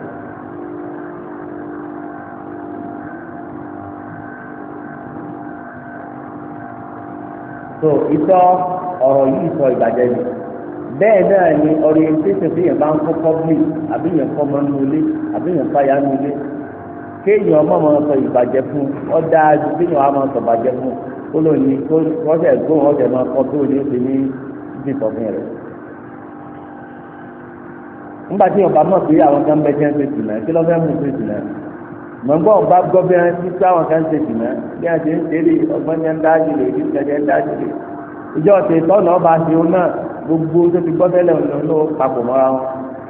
so ìtọ́ ọ̀rọ̀ yìí sọ ìbàjẹ́ ni bẹ́ẹ̀ náà ni orientation bí yẹn bá ń kọ́ public àbí yẹn kọ́ mọ́ nulẹ̀ àbí yẹn fàyà nulẹ̀ kéèyàn ọmọ máa sọ ìbàjẹ́ fún ọ̀dà ju kéèyàn á máa sọ ìbàjẹ́ fún kó ló ní kó ọ̀sẹ̀ gbóhùn ọ̀sẹ̀ máa kọ́ tó ní oṣù ní ìdí ìtọ́fin rẹ̀. nígbà tí ọba mọ̀ pé àwọn kan bẹ jẹ́ ń ṣètì náà kí ló fẹ́ mú ṣètì náà mọ̀gbọ́n ọba gbọ́ bí wọ́n ti pé àwọn kan ṣètì náà bí wọ́n ti ń ṣeré ọgbọ́n yẹn ń dájú lè ní ìṣẹ̀lẹ̀ ń dájú lè ìjọ ọ̀sẹ̀ ìtọ́nà ọba ṣe òun náà gbogbo tó ti gbọ́ tẹ́lẹ̀ òun ló papọ̀ mọ́ra wọn.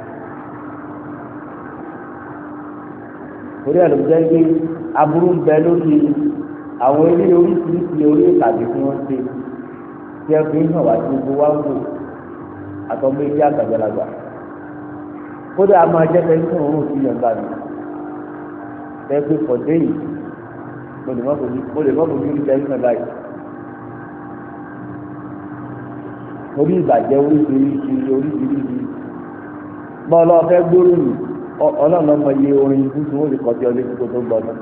orí ẹ̀ ló jẹ́ pé aburú ń bẹ lórí àwọn eré oríṣiríṣi orí ìtàgé tí wọ́n ṣe tí ẹ fi ń hàn wá sí gbogbo wá ń wò àtọ́gbé ilé àgbàgbàlagbà kódà a máa jẹ́ pé ń sùn òórùn sí yọ̀ǹda mi bẹ́ẹ̀ pé fọ̀dé yìí mo lè mọ́ fojú ní tẹ́lifíṣàn báyìí orí ìbàjẹ́ oríṣiríṣi bọ́ọ̀lù ọ̀fẹ́ gbóòórùn ọlọ́run ọmọ iye orin tuntun ó lè kọ́ sí ọdún tó gbọ́dọ̀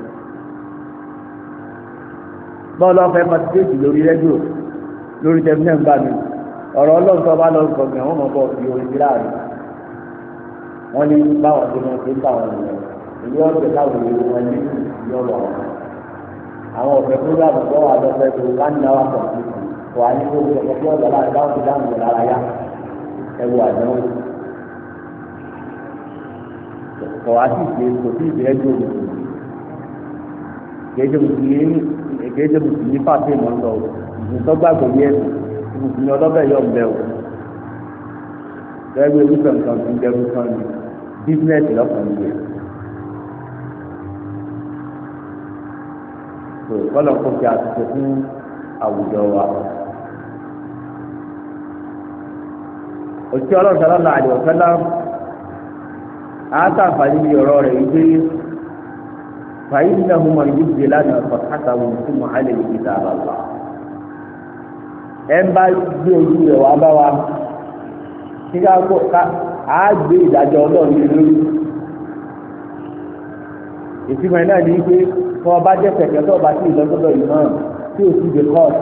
bọ́ọ̀lù ọ̀fẹ́ mọ́tíréètì lórí rédíò lórí tẹlifíṣàn gbà mí ọ̀rọ̀ ọlọ́run tó bá lọ gbọ̀ngàn wọn mọ̀ bọ̀ fi orin sí láàrin wọ́n ní báwọn tó máa ṣe ń bá wọn nìyẹn ìlú ọ̀sẹ̀ táwọn èèyàn wọn ní ìlú ọ̀rọ̀ wọn àwọn ọ̀fẹ́ fúlàmù tó wà lọ́fẹ́ tó wá ní àwọn kọ̀ọ̀tù kò á ní kó gbọ̀ngàn tí ọ̀dọ́ láti báwọn ti dáhùn lára yá ẹ̀wù àdánwò kọ̀ wá sí ìṣe kò sí ìṣe ẹjọ́ kéde mùsùlùmí pàṣẹ mọ́ lọ ìṣùntọ́ gbàgbọ́ yẹ mùsùlùmí ọlọ́bẹ̀ yọ̀ ń bẹ̀ o lẹ́gbẹ̀ẹ́ wípé nǹkan tó ń jẹ́rú kan ní bísínẹ́sì lọ́kàn ní ẹ̀ tó kọ́lọ̀ kó fi àtúnṣe fún àwùjọ wa. òtí ọlọ́run sọlá náà àdìọ̀ sọlá àtàǹfààní ní ọ̀rọ̀ rẹ̀ wípé fàyín náà mo mọ̀ ní ìdíje lánàá sọ àtàwọn tó mọ̀ á lè lè fi dára lọ. ẹ ń bá gbé ojú rẹ̀ wá bá wa kíkà kó a gbé ìdájọ́ ọlọ́run lé lórí. ìtumọ̀ náà ní pé fún ọba jẹ́ kẹ̀kẹ́ tó ọba tí ìlọ́sọ́dọ̀ yìí náà tí ò sí de kọ́ọ̀tù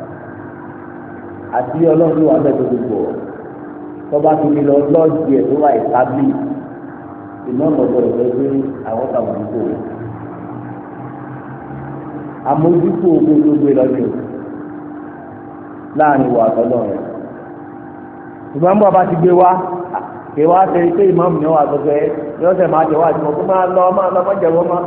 àti ọlọ́run ló wà bẹ́ẹ̀ tó gbogbo ọ̀ tọ́ba tó ní lọ lọ́ọ̀dì ẹ̀ tó wà ìsábì ìmọ̀ ọ̀gbọ̀dọ̀ rẹ̀ pé àwọn sàmójútó àmójútó gbogbo lọ́jọ́ láàrin ìwà àtọ́lọ́ rẹ̀ ṣùgbọ́n bọ́ bá ti gbé wá kí wá ṣe pé ìmọ̀ọ́mù ni wà gbogbo ẹ̀ yóò ṣe máa jẹ̀wọ́ àti mọ̀kú máa lọ mọ́jẹ̀wọ́ mọ́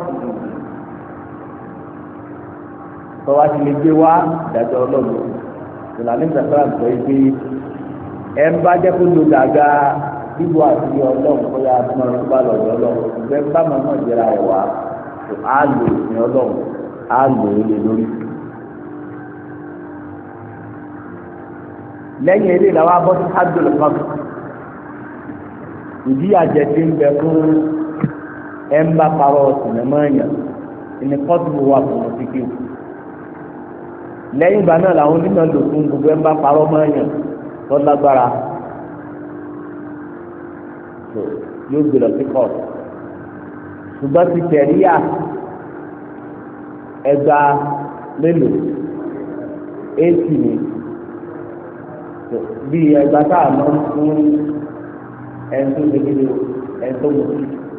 tọ́wá ti lè gbé wá ìdájọ́ ọlọ́run ìlànà ìgbàsọ́ra sọ pé ẹ ń bá jẹ́ kó lo gàgà bíbu àti ọlọ́run kó yá máa ń bá lọ́dọ̀ ọlọ́run ìgbẹ́ bá máa náà jẹ́ra ẹ̀ wá á lò ní ọlọ́run á lò ó lè lórí. lẹ́yìn eré làwọn abọ́ sí hádùn lọ́kàn ìdí àjẹsí ń bẹ fún ẹnba parọ́ sinimá yẹn ìní kọ́tù wà fún ọtí lẹ́yìn ìgbà náà làwọn onímọ̀ lò fún gbogbo ẹnba parọ́ mọ́ yẹn tó lágbára yóò gbé lọ sí kọ́ọ̀tù ṣùgbọ́n ti tẹ̀ríyà ẹgbà mélòó 80 ni bí ẹgbà tá a máa ń fún ẹni tó gbẹgbẹ ẹni tó mọ̀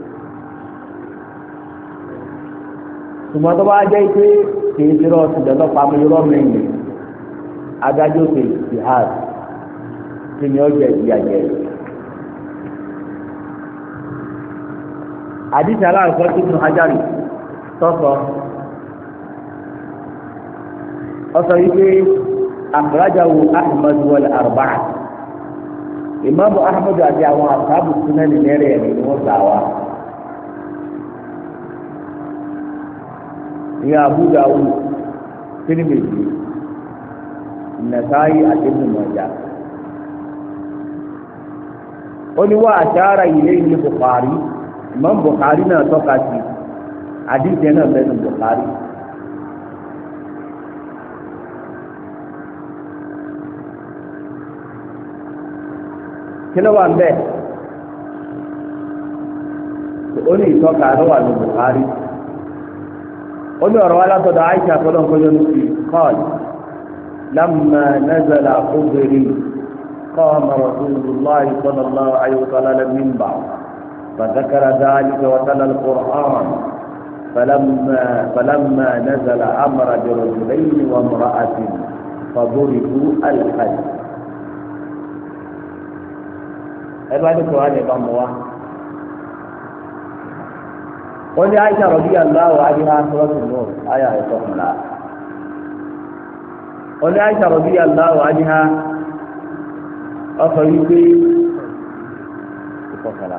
ṣùgbọ́n tó bá jẹ́ pé kìí ṣe rọ ṣùgbọ́n tó pamọ́ irọ́ mẹ́yìn adájọ́ ṣe jihad tí ni ó jẹ ìyàjẹ́ àdìsí aláàfọ́ tí Ibn Hajar tọ́sọ ọsọ yìí pé akhrajahu Ahmad wal arba'a ìmáàmù Ahmad àti àwọn àṣàbù sunan nìyẹrẹ ẹ̀mí ni wọ́n gbà wá. ìyá Abu Dawud Tirmidhi Nasa'i àti Ibn Majah. ó ní wá ashara ilayhi Bukhari Imam Bukhari náà tọ́ka sí àdìsí náà bẹ́ẹ̀ ní Bukhari. kí ló wà ń bẹ́ẹ̀ ó ní ìtọ́ka ló wà ní Bukhari. ó ní ọ̀rọ̀ wa látọ̀dọ̀ Aisha fọlọ́nkọ́jọ́ ní ti qala lamma nazala khudri qama Rasulullahi sallallahu alaihi wa sallam al-minbar فذكر ذلك وتلا القرآن فلما نزل أمر برجلين وامرأة فضربوا الحد. ẹgbẹ́ القرآن يبقى مواه wọ́n ní Aisha radiyallahu anha suratul Nur àyà ìtọ́kùnlá. wọ́n ní Aisha radiyallahu anha ọkọ̀ yìí pé ìtọ́kùnlá.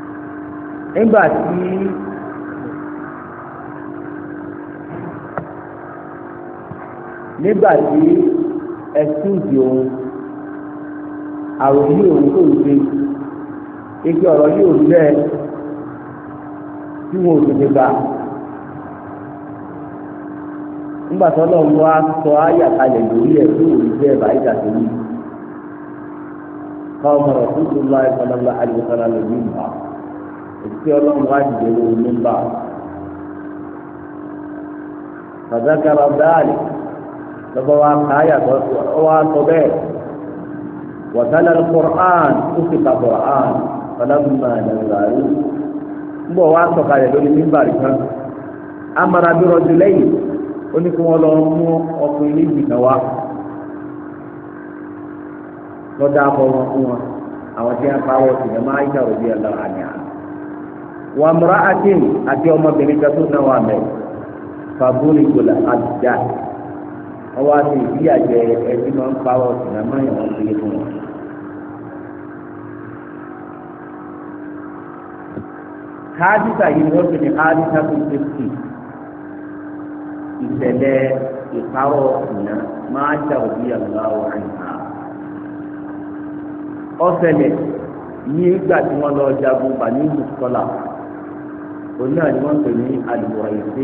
nígbà tí ẹ̀sùnjì òun àròyé òun tó ń ṣe ike ọ̀rọ̀ yóò rí bẹ́ẹ̀ tí wọn ò tètè gbà nígbà tó lọ́wọ́ wá sọ ayà kalẹ̀ lórí ẹ̀ tó rí bẹ́ẹ̀ báyìí dàtò yìí kọ́ ọmọ rẹ̀ tó tó lọ́wọ́ ìfọlọ́lá àdìgbòsọ́lá lòdì ìgbà èsì ọlọ́run wá dìde lórí nígbà fàdákàrà dáàlì lọ́wọ́ wá káyà tó wá sọ bẹ́ẹ̀ wàtálà Al-Qur'an ó sì ka Qur'an falamma nàzàrú nbọ wa sọ̀kalẹ̀ lórí mímbàrí kan amara bí rọjò lẹ́yìn ó ní kí wọn lọ mú ọkùnrin méjì kan wá lọdà bọ wọn fún wọn àwọn tí wọn pàwọ sí ẹ máa ń ṣàrò bí ẹlọ àná wà múra àti ọmọbìnrin kan tó náà wà mẹ fàbúrì gbọlá àdìjà wọn wá sí ìdíyàjẹ ẹbí máa ń pàwọ sí ẹ máa ń yàn wọn sí fún wọn. hadisa yìí wọ́n ti ní hadisa tó ṣe sí ìṣẹ̀lẹ̀ ìparọ́ ìná máa ṣàwùjí àgbáwọ̀ àìsà ọ̀ṣẹlẹ̀ ní ìgbà tí wọ́n lọ jagun bani mùsùlùmá òun náà ni wọ́n pè ní àlùwọ̀ ìṣe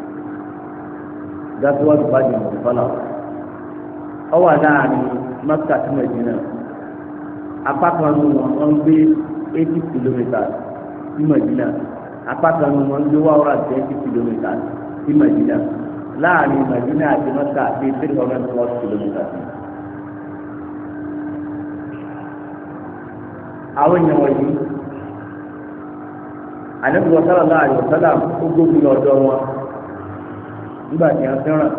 gàtúwàtú bani mùsùlùmá ọwọ́ láàrin Mákkà àti Mẹ́dínà apá kan ní wọ́n gbé 80 kilometres sí Mẹdínà apá kan ní wọn gbé wàhálà 20 kìlómítà sí Mẹdínà láàrin Mẹdínà àti Mẹ́kà àti 300+ kìlómítà. àwọn èèyàn wọ̀nyí Ànábì sallallahu alaihi wasallam ó gbógun lọ́dọ̀ wọn nígbà tí wọ́n fẹ́ràn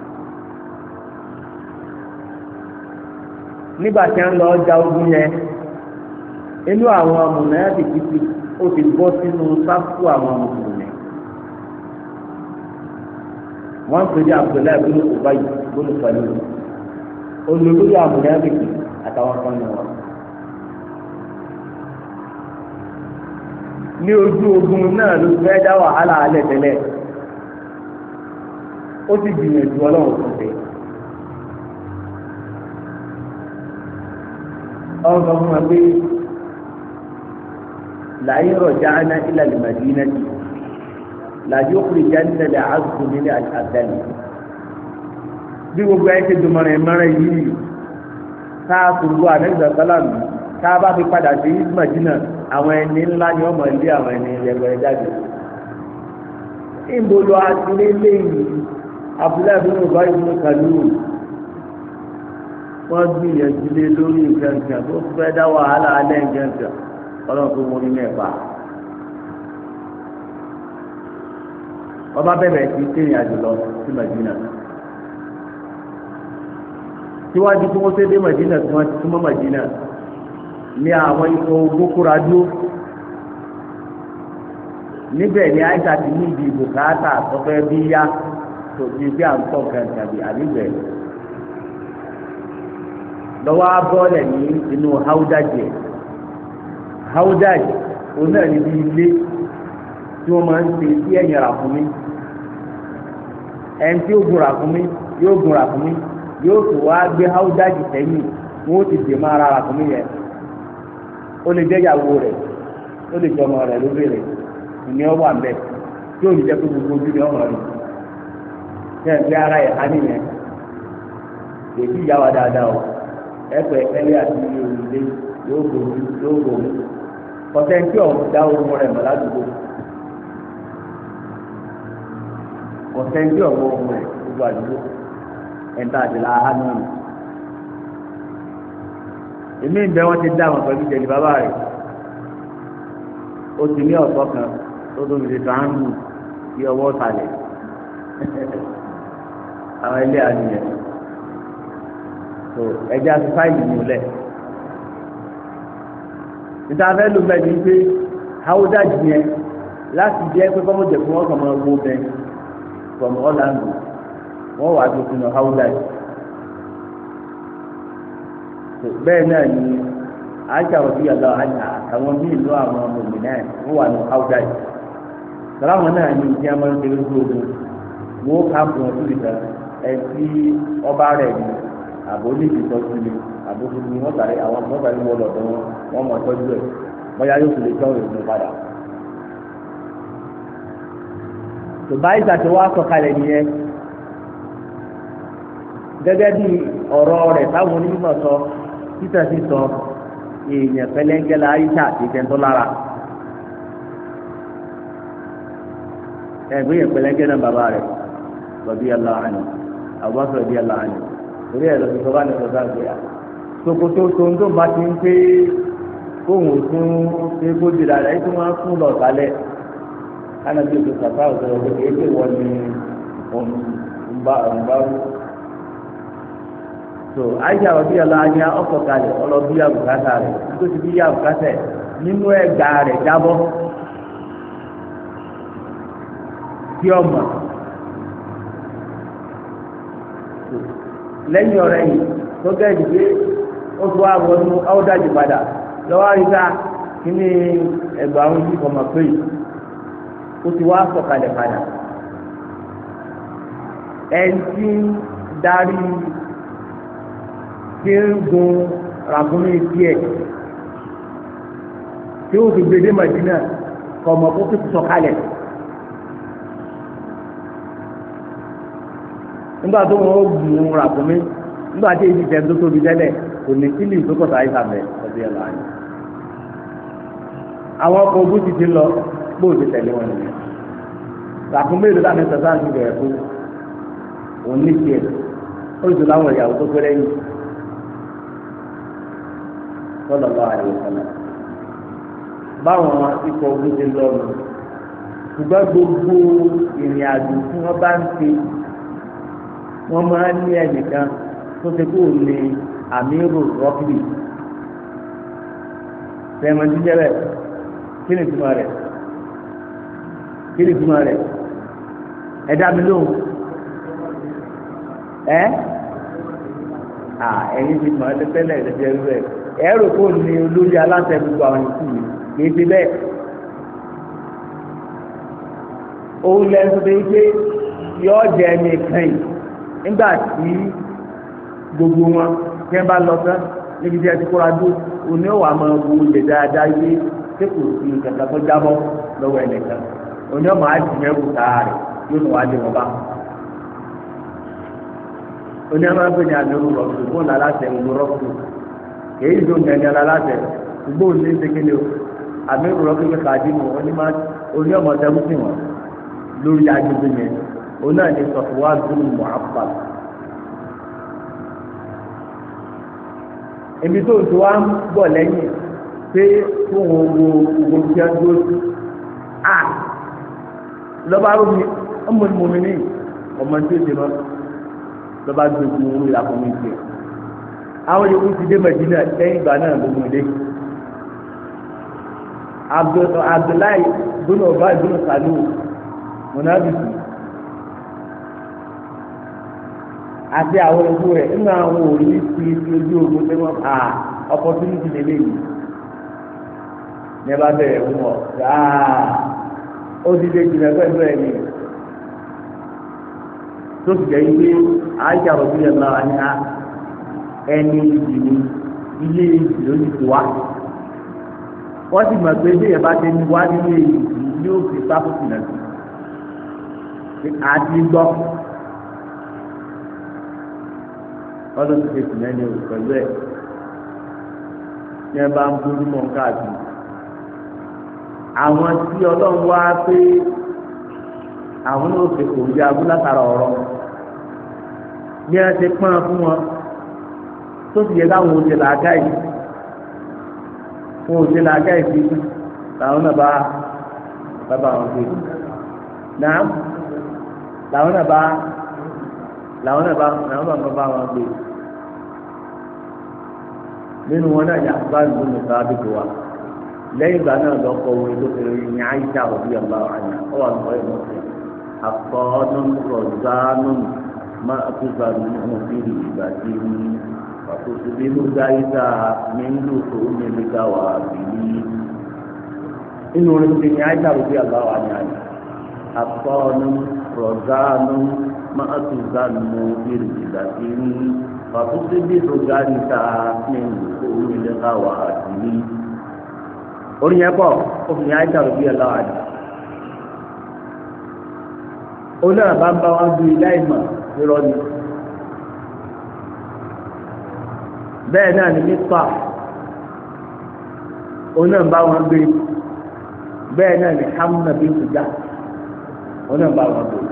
nígbà tí wọ́n lọ ja ogun yẹn inú àwọn amúnáyàtì títí ó ti bọ́ sínú sáfù àwọn mùsùlùmí wọ́n ń pè ní Abdullahi bin Ubay bin Salul olùdókòwò amúnáyàtì àtàwọn kan ní wọn. ní ojú ogun náà ló fẹ́ dá wàhálà alẹ́ tẹ́lẹ̀ ó sì gbìyànjú ọlọ́run tó ṣe ọ̀sán fún wa pé làyé rọ̀jà áná ilà lè màdínà tì làyé òkúri jáde lè àgùn nílẹ̀ àdàlì bí gbogbo ẹ̀ ṣe dùnmọ̀rẹ̀ mẹ́rẹ̀ yìí káà tòǹgbò àdéhùn sálàmù káà bá fi padà sí Màdínà àwọn ẹni ńlá ni wọ́n mọ̀ ilé àwọn ẹni ẹgbẹ̀rẹ̀ jáde. ìbòlò àtìlẹ́lẹ́yìn Abdullahi bin Ubay bin Salul wọ́n gbìyànjú lé lórí nǹkan tó fẹ́ dá wàhálà alẹ́ nǹkan ọlọ́run tó wọ́n ní mẹ́fà. ọba bẹ̀rẹ̀ sí sẹ́yìn àjò lọ sí Màdínà. síwájú tí wọ́n ṣe dé Màdínà tí wọ́n ti súnmọ́ Màdínà ní àwọn ikọ̀ ogun kóra dúró. níbẹ̀ ni àìsàn ti ní ibi bùkátà tọ́fẹ́ bí yá tó ti bí à ń tọ́ kan tàbí àbíbẹ̀. lọ́wọ́ abọ́lẹ̀ ní inú haúdájì haúdájì òun náà ní bí ilé tí wọ́n máa ń ṣe sí ẹ̀yìn ràkúnmí ẹni tí ó gun ràkúnmí yóò gun ràkúnmí yóò tó wá gbé haúdájì sẹ́yìn wọ́n ó ti dè máa ra ràkúnmí yẹn ó lè jẹ́ ìyàwó rẹ̀ ó lè jọmọ rẹ̀ lóbìnrin ìní ọwọ́ àbẹ̀ tí ò ní jẹ́ pé gbogbo ojú ni ọmọ rẹ̀ ṣe ń gbé ara ẹ̀ há nìyẹn èyí ìyá wa dáadáa o ẹ̀pẹ̀ ẹ̀lẹ́ àti ilé yóò gbòòrò yóò gbòòrò kọ́sẹ́ntì ọ̀hún dá ohun rẹ̀ mọ́ ládùúgbò kọ́sẹ́ntì ọ̀hún ohun rẹ̀ gbogbo àdúgbò ẹ̀ńtà àti làhá náà èmi ń bẹ wọn ti dá àwọn pẹ̀lú ìjẹ̀lì bàbá rẹ̀ ó ti ní ọ̀tọ̀ kan tó tóbi ti tàǹgù bí ọwọ́ sàlẹ̀ àwọn ilé àníyàn tó ẹja ti fáìlì múlẹ̀ níta fẹ́ ló bẹ́ẹ̀ ni pé haúdájì yẹn láti jẹ́ pé kọ́mọ̀jẹ̀ fún ọkàn máa wó bẹ́ẹ̀ from Orlando wọ́n wà á tó sínú haúdájì bẹ́ẹ̀ náà ni àìsà òbí ọ̀dọ́ àjà àwọn míì lọ àwọn ọmọ náà wọ́n wà ní áwùjá yìí sọ̀rọ̀ àwọn náà ní ìdí àwọn ọmọdé lójú ogun wọ́n ká fún wọn síbi kan ẹtí ọba rẹ̀ ni àbò oníbi tọ́jú ni àbò tuntun wọ́n tàrí àwọn wọ́n tàrí wọ́n lọ́dọ̀ wọn mọ̀ tọ́jú ẹ̀ bóyá yóò fi lè tọ́ ìròyìn padà. tòbá àìsà tí wọ́n á sọ kalẹ̀ nìyẹn gẹ́gẹ́ bí ọ̀rọ̀ rẹ̀ táwọn onímọ̀ sọ títà sí sọ èèyàn pẹlẹngẹlẹ àyíṣà àti ìtẹ̀ntọ́ lára ẹgbẹ́ yẹn pẹlẹngẹlẹ bàbá rẹ̀ lọ́bí aláàánú àbúrò lọ́bí aláàánú torí ẹ̀ lọ́bí sọ́ba ní sọ́ba gbé ya sokoto tó bá ti ń pé kóhùn tún ṣe kó dìrà rẹ̀ tó máa ń fún lọ sálẹ̀ kánábí oṣù kàtà òṣèlú ọ̀gbẹ́ kéèké wọ́n ní ọ̀nbárú. so àyíṣà ọbí ọlọ́ọ̀nyá ọkọ̀ kalẹ̀ ọlọ́bí àbùkátà rẹ̀ nítorí bí àbùkátà nínú ẹ̀gbà rẹ̀ jábọ́ tí ọmọ lẹ́yìn ọ̀rẹ́ yìí tó gẹ́gẹ́ pé ó tún wá wọnú áwùdájì padà lọ́wọ́ àyíká kí ni ẹ̀gbà àwọn yìí kọ̀mọ̀ pé ó ti wá sọ̀kalẹ̀ padà ẹni tí darí tí ń gun ràgúnmí tiẹ̀ tí ó fi gbèdé Màdínà kọ̀mọ̀ kó fi sọ̀kalẹ̀ nígbà tó wọn ó gun ràgúnmí nígbà tí èyí tẹ̀ tó tóbi tẹ́lẹ̀ kò ní sílì tó kọ̀tà àìsàmẹ̀ ọ̀dọ̀ ẹ̀ láàyè àwọn ọkọ̀ ogun ti lọ gbóòdì tẹ̀lé wọn nìyẹn ràgúnmí ìlú láti sọ̀tà àti bẹ̀rẹ̀ fún òun ní tiẹ̀ ó sì láwọn ìyàwó tó fẹ́rẹ́ yìí sallallahu alaihi wasallam báwọn ikọ̀ ogun ti lọ nù ṣùgbọ́n gbogbo ìrìn àjò tí wọ́n bá ń ṣe wọ́n máa ń ní ẹnìkan tó ṣe kó lè àmírù rọ́pìlì tẹ̀mọ̀tì jẹ́rẹ̀ kí ni ìtumọ̀ rẹ̀ kí ni ìtumọ̀ rẹ̀ ẹ̀dá mi lóhùn ẹ̀yin ti mọ̀ ẹ́ tẹ́lẹ̀ ẹ̀dẹ́jẹ́ rẹ̀ ẹ̀rọ kò ní olórí aláṣẹ gbogbo àwọn ìkú mi kì í ṣe bẹ́ẹ̀. òun lẹ́nu tó ṣe pé yọ jẹ ẹni kan yìí nígbà tí gbogbo wọn kí wọ́n bá lọ tán níbi tí ẹ ti kóra dúró oní ọ̀wà máa bu olè dáadáa yé tí kò sí ìkẹta tó jábọ́ lọ́wọ́ ẹnìkan oní ọmọ àjùmẹ́rù tàà rẹ̀ yóò nù wá dé wọn bá. oní ọmọ ẹgbẹ́ ni àmì rọ̀kù fún aláṣẹ ìlú rọ̀kù èyí tó ń gẹ̀ẹ́ni aláṣẹ gbogbo òní ń segele o àmì rọ̀kù ní kàdínù oní ọmọ tẹ́kùsì wọn lórí agbègbè yẹn oní àti sọ̀fùwà dùnú mọ̀ọ́pà. ibi tó ti wá ń bọ̀ lẹ́yìn pé fún owó owó tí a dúró sí a lọ́ba rómi ọmọ ìmọ̀mí ní ọmọ tí ó ti lọ lọ́ba gbogbo owó ìlàkùnrin ìgbé àwọn yòókù ti dé Mẹ́dínà lẹ́yìn ìgbà náà ló mú dé Abdullahi bùnú ọba ìbùnú sàlù mọ̀nàbìsì àti àwọn ikú rẹ̀ nínú àwọn òrí ti ojú ogun tí wọ́n pa opportunity lélẹ̀ yìí ní ẹ bá bẹ̀rẹ̀ fún ọ ó ti dé jìnnà pẹ̀lú ẹ̀ ní tó sì jẹ́ ilé àìjà òbí ẹ̀ lọ́wọ́ ní ẹni ìdìní ilé ìdìní ó ti wá wọ́n sì mọ̀ pé bí ẹ̀ bá ti ní wá nílé ìdìní yóò fi sáfùsì náà àti gbọ́. ọdún tó ṣe tìǹbù ní oṣù pẹ̀lú ẹ̀ ní ẹ bá ń bójú mọ́ káàkiri àwọn tí ọlọ́run wá pé àwọn náà ṣe kò rí abú látara ọ̀rọ̀ ní ẹ ṣe pọ́n fún wọn tó sì yẹ káwọn oṣù làákàyè fún oṣù làákàyè sí làwọn náà bá bàbá wọn pé náà làwọn náà bá wọn gbé nínú wọn náà yà bá ìlú nìkan àdúgbò wa lẹ́yìn ìgbà náà lọkọ orin tó fi ní àyíṣà òbí ọba àyà ó wà lọ́wọ́ ìmọ̀ sí àkọọ́nù rọ̀zánù máa tó bá nínú fíìlì ìgbà tí ní pàtòkì nínú gáyíṣà nínú tó nílé gáwà bìí nínú orin tó fi ní àyíṣà òbí ọba àyà àkọọ́nù rọ̀zánù máa tó bá nínú fíìlì ìgbà tí ní pàtòkì nínú gáyíṣà nínú tó nílé gáwà bìí. orin yẹn pọ̀ obìnrin àìsà òbí ẹ̀ lọ́wọ́ àdì onáà bá ń bá wọn du ilé ìmọ̀ irọ́ ni bẹ́ẹ̀ náà ni nípa onáà bá wọn gbé bẹ́ẹ̀ náà ni hamna bí ìjà onáà bá wọn gbé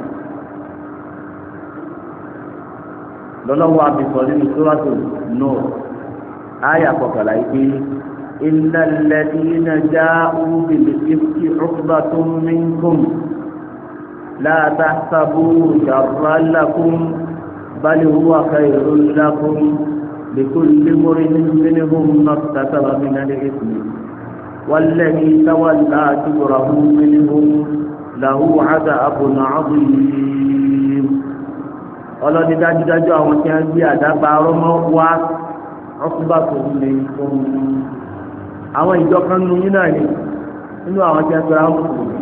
lọ́lọ́wọ́ àbíkọ́ nínú sóràtò náà áyà kọkànlá yìí pé. إن الذين جاءوا بالإفك عقبة منكم لا تحسبوه شرا لكم بل هو خير لكم لكل امرئ منهم ما اكتسب من الإثم والذي تولى كبره منهم له عذاب عظيم ọlọ́ni dájúdájú àwọn tí wọ́n gbé àdábà ọmọ wá عقبة منكم àwọn ìjọ kan nu yín náà ni nínú àwọn tí a sọ àwọn mùsùlùmí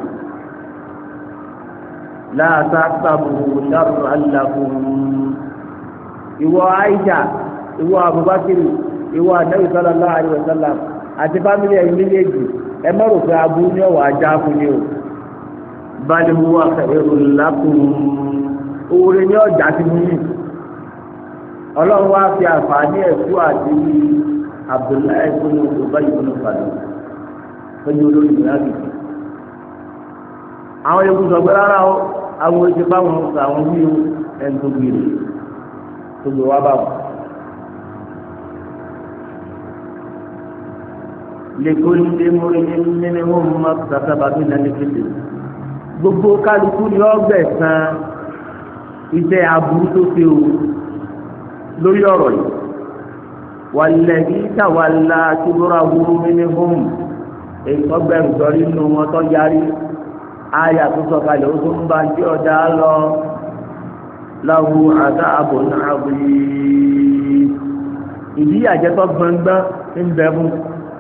láàtà sábò ṣàrò aláàbùn ìwọ Aisha ìwọ Abubakar ìwọ Ànábì sallallahu alaihi wasallam àti fámìlì ẹ̀yìn méjèèjì ẹ má rò pé aburú ní ọ̀wọ́ ajá fún ni o bal huwa khairul lakum oore ní ọjà ti mú yìí ọlọ́run wá fi àǹfààní ẹ̀kú àti Abdullahi ibn Ubay ibn Salul pẹ̀lú olórí ìyáàbí àwọn yòókù sọ pé rárá o àwọn oṣù báwọn sọ àwọn bí o ẹni tó gbèrè tó gbé wá báwọn. lèkóni lè múri nínú wọn mọ sábà bí nàní kéde gbogbo kálukú ni ó gbẹ̀san iṣẹ́ aburú tó ṣe o lórí ọ̀rọ̀ yìí. والذي تولى كبره منهم ìkọgbẹ́ ìdọ́rí nínú wọn tó yarí ayé àtúnṣọkalẹ̀ ó tún bá ń tí ọjà lọ lahu adhabun adhim ìdí àjẹtọ́ gbọ̀ngbọ́n ń bẹ fún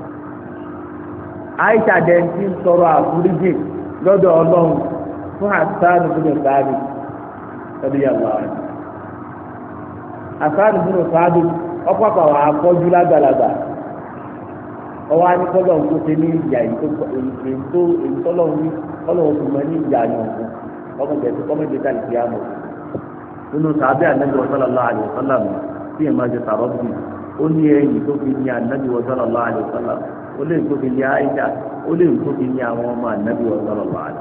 àìsà dẹ́ntì ń sọ̀rọ̀ àforíjì lọ́dọ̀ ọlọ́run fún Hasan ibn Thabit radiyallahu anhu Hasan ibn Thabit ọ̀pọ̀pọ̀ àwọn akọ́jú lágbàlagbà ọwọ́ á ní kọ́lọ́hún tó ṣe ní ìyá èyí tọ́lọ́hún ní kọ́lọ́hún tó mọ ní ìyá yẹn ọ̀hún ọmọdé tàbí ìyá mọ̀ nínú sàbẹ́ ànábì sallallahu alaihi wasallam tí ẹ̀ máa ṣe sàrọ́ bì ó ní ẹ̀yìn tó fi ní ànábì sallallahu alaihi wasallam ó lè tó fi ní Àìṣà ó lè tó fi ní àwọn ọmọ ànábì sallallahu alaihi.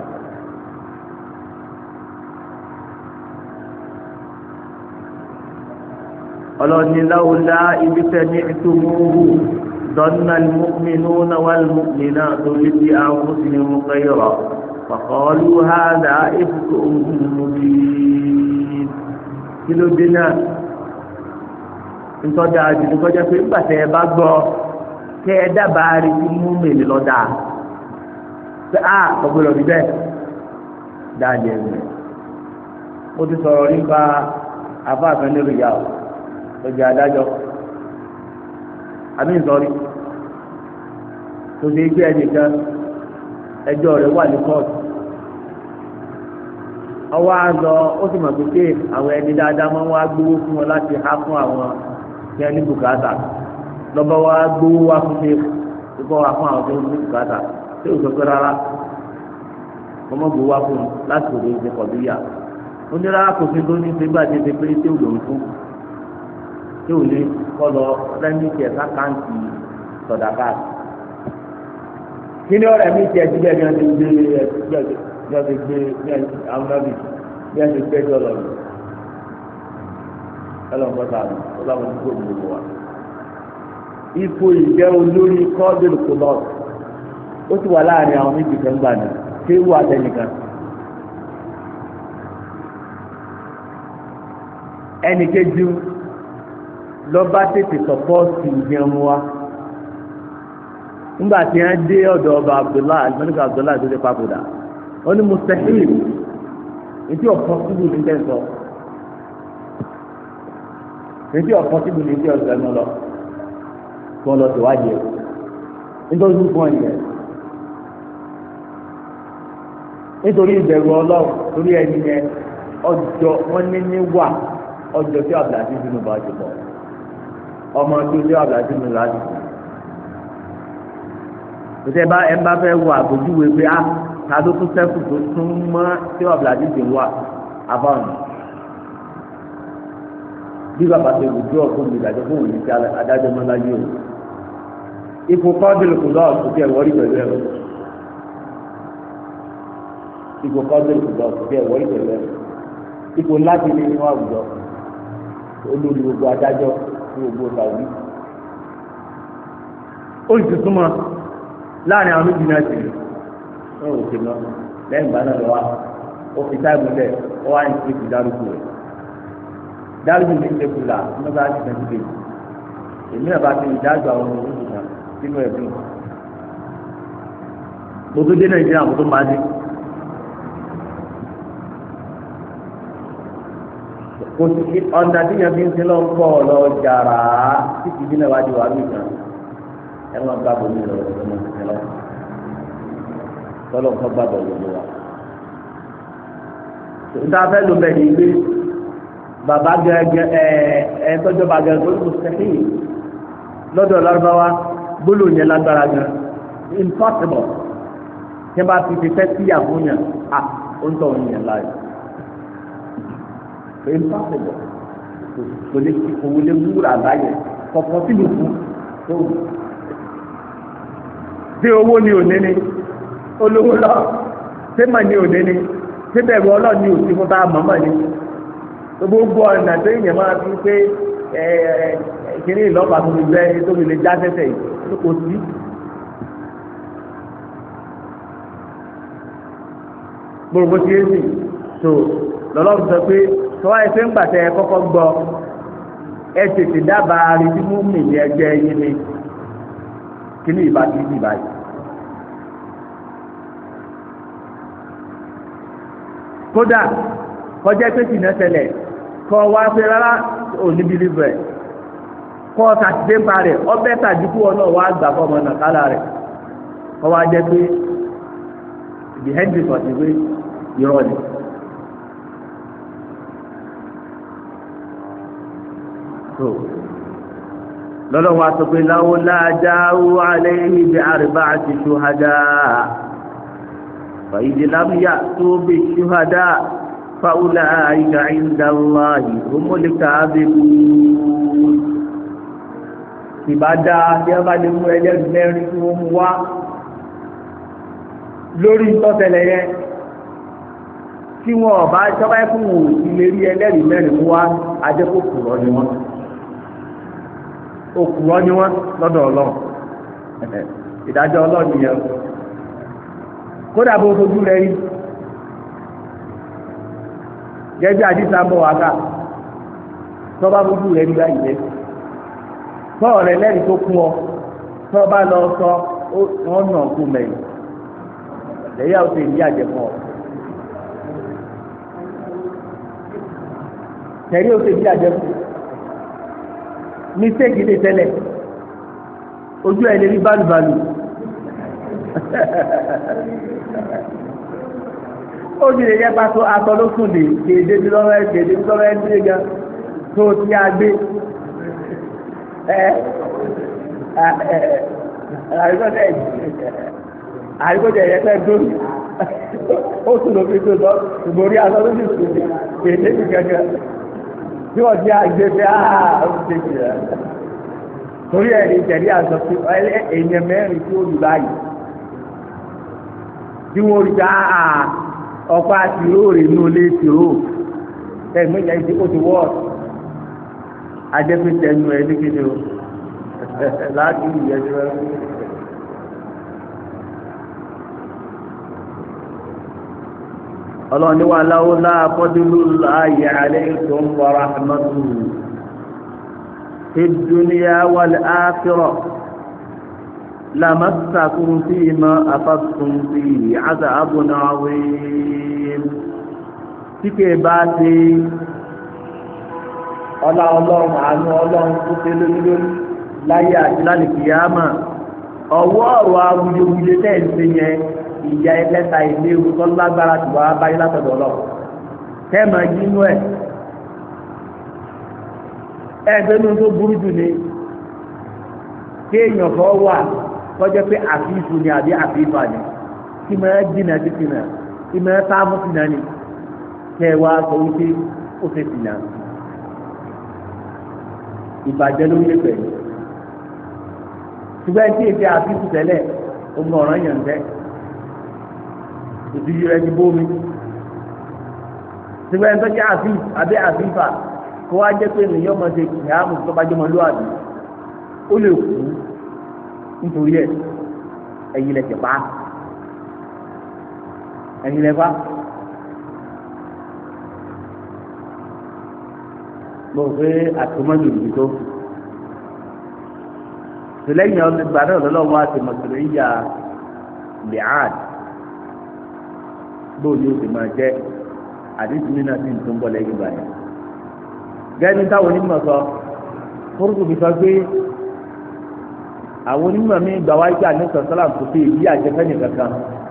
ọlọ́ni láwùlá ibi tẹ́ni ìtumúhù dọ́nà المؤمنون والمؤمنات بأنفسهم خيرا فقالوا هذا إفك مبين kí ló dé náà ntọ́jà àjùlọ kọjá pé nígbà tẹ́ ẹ bá gbọ́ kẹ́ ẹ dábàá rí sí mú mèlè lọ́dà pé a ọ̀gbọ́dọ̀ bí bẹ́ẹ̀ dáadé ẹ̀ mo ti sọ̀rọ̀ nípa afáàfin nílùú ìyá o lọ́jà adájọ́ àmì ìsọ̀rí tó ṣe gbé ẹnìkan ẹjọ́ rẹ̀ wà ní kóòtù ọwọ́ àzọ ó sì mọ̀ pé àwọn ẹni dáadáa máa ń wá gbówó fún wọn láti há fún àwọn tí wọ́n ní bùkátà lọ́bọ̀ wá gbówó wá fún ṣe ìbọ̀ wá fún àwọn tó ní bùkátà tí ò sọ pé rárá ọmọ gbówó wá fún un láti òde ìṣe kọ̀dúyà ó ní rárá kò sí tó ní ṣe gbà ṣe pé tí ò lòun fún tí ò ní kọ́ lọ rẹ́míkì ẹ̀ sákàǹtì sọ̀dàkàtì kí ni ọ̀rẹ́ mi tiẹ̀ ti bẹ́ẹ̀ bí wọ́n ti gbé jọ́sí gbé amúnábì bí wọ́n ti gbé jọ lọ yìí ẹlọ́mọta ọlọ́mọdé kò gbogbo wa. ipò ìjẹ́ olórí kọ́ọ̀dùn kùlọ́ọ̀t ó sì wà láàrin àwọn méjì kan gbà náà ṣé wù àtẹnìkan. ẹnìkejì lọ́ba tètè sọ́pọ́ọ̀tì ìjẹun wa nígbà tí wọ́n dé ọ̀dọ̀ ọba Abdullahi alimọ́nìkà Abdullahi tó dé papòdà ó ní mustahil etí ọ̀pọ̀ síbù ní tẹ̀sán etí ọ̀pọ̀ síbù ní tí ọ̀sẹ̀ náà lọ kí wọ́n lọ síwájú ẹ̀ nítorí fún ọ̀ nìyẹn nítorí ìbẹ̀rù Ọlọ́run torí ẹni yẹn ọjọ́ wọn ní wà ọjọ́ tí Abdullahi sínú bá ti bọ̀ ọmọ tó tí Abdullahi sínú láti bọ̀ tẹ bá ẹ bá fẹ́ wọ àbójúwe pé a ta ló tún sẹ́kù tó tún mọ́ tí wọ́n bìlà dídì wà abáwọn bí bàbá ṣe wùdú ọ̀fun mi ìdájọ́ fún òní tí adájọ́ mọ́ láyé o ipò kọ́ọ̀dùlù kù lọ́ọ̀ tó fi ẹ̀wọ́rí pẹ̀lú ẹ̀rọ ipò kọ́ọ̀dùlù kù lọ́ọ̀ tó fi ẹ̀wọ́rí pẹ̀lú ẹ̀rọ ipò láti ní níwọ̀n àwùjọ olórí gbogbo adájọ́ ní gbogbo sàwùjí ó sì túmọ̀ láàrin àwọn méjì náà sì wọn ò ṣe lọ lẹ́yìn ìgbà náà lọ wá ó fi táìmù lẹ ó wá ní ìpèsè dárúkú rẹ dárúkú ní ìṣẹ́kù là ní bá ti tẹ̀sí lè èmi náà bá ti dájú àwọn ọmọ oṣù kan sínú ẹ̀bí mo tó dé Nàìjíríà mo tó máa dé kò sí ọ̀nà tí yẹn fi ń sin lọ ń pọ̀ lọ jàrá títí bí náà wá di wàá nìkan ẹ máa gbá bomi lọ ọmọ ìsìn lọ tọ́lọ̀ nǹkan gbàgbọ́ lọ́wọ́ wa. níta fẹ́ ló bẹ̀ ní ilé bàbá gẹ́gẹ́ tọ́jọ́ bá gẹ́gẹ́ tó ló sẹ́yìn lọ́dọ̀ lárúbáwá gbólóhùn yẹn lágbára gan impossible tí wọ́n bá fi fẹ́ sí àfúnyàn à ó ń tọ̀ ń yẹn láàyè impossible kò lè kí owó lè wúrà báyẹn kọ̀ọ̀kan sí ló fún tó wù. Ṣé owó ni òní ni olówó lọ ṣé mà ní òní ni ṣé bẹ̀rù ọlọ́ọ̀ ni òsì fún bá mọ̀mọ́ ni gbogbo ọ̀nà tó yẹn máa fi pé kíní ìlọ́pàá tó fi bẹ́ tó fi lè já sẹ́sẹ̀ yìí kò sí. gbogbo tí yéésì tó lọ́lọ́run sọ pé tọ́wá ẹsẹ̀ ń gbàtẹ́ ẹ kọ́kọ́ gbọ́ ẹ tètè dábàá rí tí mú mi ní ẹgbẹ́ yín ni kíní ìbá ti di báyìí. kódà kọjá pé kìnnà ṣẹlẹ̀ kọ́ wá pé rárá òní bílíbù ẹ̀ kọ́ sàtìdé ń pa rẹ̀ ọbẹ̀ tàdúkú ọ náà wá gbà fọ́ ọmọ nàkálà rẹ̀ kọ́ wá jẹ́ pé the henry forty way irọ́ ni. so lọ́lọ́wọ́ àtọ́pẹ́ láwọ́lá jáwó alayhi bi arba'ati shuhada fa idh lam ya'tu bi shuhada fa ulaika 'inda Allahi humul kadhibun. ìbádá tí wọ́n bá lè mú ẹlẹ́rìí mẹ́rin tí wọ́n mú wá lórí ìtọ́tẹ̀lẹ̀ yẹn tí wọn ọba tọ́ba ẹ̀kún wò ilé rí ẹlẹ́rìí mẹ́rin mú wá ajẹ́kọ̀ọ́ kùrọ̀ ni wọ́n òkùrọ̀ ni wọ́n lọ́dọ̀ ọlọ́run ìdájọ́ ọlọ́run nìyẹn kódà bó fojú rẹ rí gẹ́gẹ́ àdìsá bọ̀ wá ká tọ́ba fojú rẹ rí báyìí lẹ́ tọ́ọ̀ rẹ lẹ́rìí tó kún ọ tọ́ba lọ sọ wọ́n nà kú mẹ́rin lẹ́yà ó ti ìdí àjẹmọ́ ọ tẹ̀rí ó ti ìdí àjẹmọ́ mistake lè tẹ́lẹ̀ ojú ẹ̀ lè rí bálùbálù ó ti lè yẹ pàtó atọ́ ló sùn dé kéde bí lọ́wọ́ ẹ̀ kéde bí lọ́wọ́ ẹ̀ ń dé gan tó ti á gbé àríkọ́jẹ́ yẹ pẹ́ tó ó sùn lóbi tó lọ ìborí atọ́ ló sì sùn dé kéde bí gẹ́gẹ́ tí wọ́n ti àgbẹ̀fẹ́ ó ti ṣe jìnnà torí ẹ̀ ní tẹ̀lé àṣọ pé èèyàn mẹ́rin tí ó lù báyìí tí wọ́n rí ta ọ̀pá tìró rè ní olé tìró ẹ̀mí ìyá ìdí ó ti wọ́ọ̀tù ajẹ́pẹ́ tẹnu ẹ̀ ní kíni o láti ìyẹn ti rẹ̀ ọlọ́ni wà láwọ́lá fọ́dúlú láàyè alaykum wa rahmatuhu fi dunya wal akhirah lamassakum fima afadtum fihi 'adhabun 'adhim tí kìí bá ti ọlọ́run àánú ọlọ́run tó ṣe lórí láyé àti lálẹ́ kìyàmà ọwọ́ ọ̀rọ̀ awuyewuye tẹ̀ ń ṣe yẹn ìyá ẹlẹ́ta ilé ewu tó lágbára tó wá báyé látọ̀dọ̀ lọ kẹ́ẹ̀mà yínú ẹ̀ ẹgbẹ́nu tó burú jù ní kéèyàn kan wà tọ́jọ́ pé àfíìfù ni àbí àfíìfà ni kí máa jìnà sí fìnà kí máa sáàmù fìnà ni kẹ́ wá sọ wípé ó ṣe fìnà ìbàjẹ́ ló ń lé pẹ̀lú ṣùgbọ́n tí èsì àfíìfù tẹ́lẹ̀ ọmọ ọ̀ràn yàn tẹ́ òtún yìí rẹ ti bómi ṣùgbọ́n ẹni tó jẹ́ àfíìf àbí àfíìfà kó wá jẹ́ pé ènìyàn máa ṣe kìáàmù tó bá jẹ́ ọmọlúwàbí ó lè kú nítorí ẹ̀ ẹ̀yin lẹ̀ jẹ̀ pa ẹ̀yin lẹ̀ pa mo rò pé àtúmọ̀lù yìí tó tìlẹ́yìn ọ̀gbà náà lọ́wọ́ àti mọ̀tòrò yíya lẹ́hàn bóòlù ó sì máa jẹ́ àdìsí nínú àti nǹkan ń bọ̀ lẹ́yìn ìgbà yẹn. gẹ́gẹ́ bí táwọn onímọ̀ sọ fúrúkú fi sọ pé àwọn onímọ̀ mi gbà wáyé pé àníṣọ sálàm kò sí ìdí àjẹfẹ́ nìkankan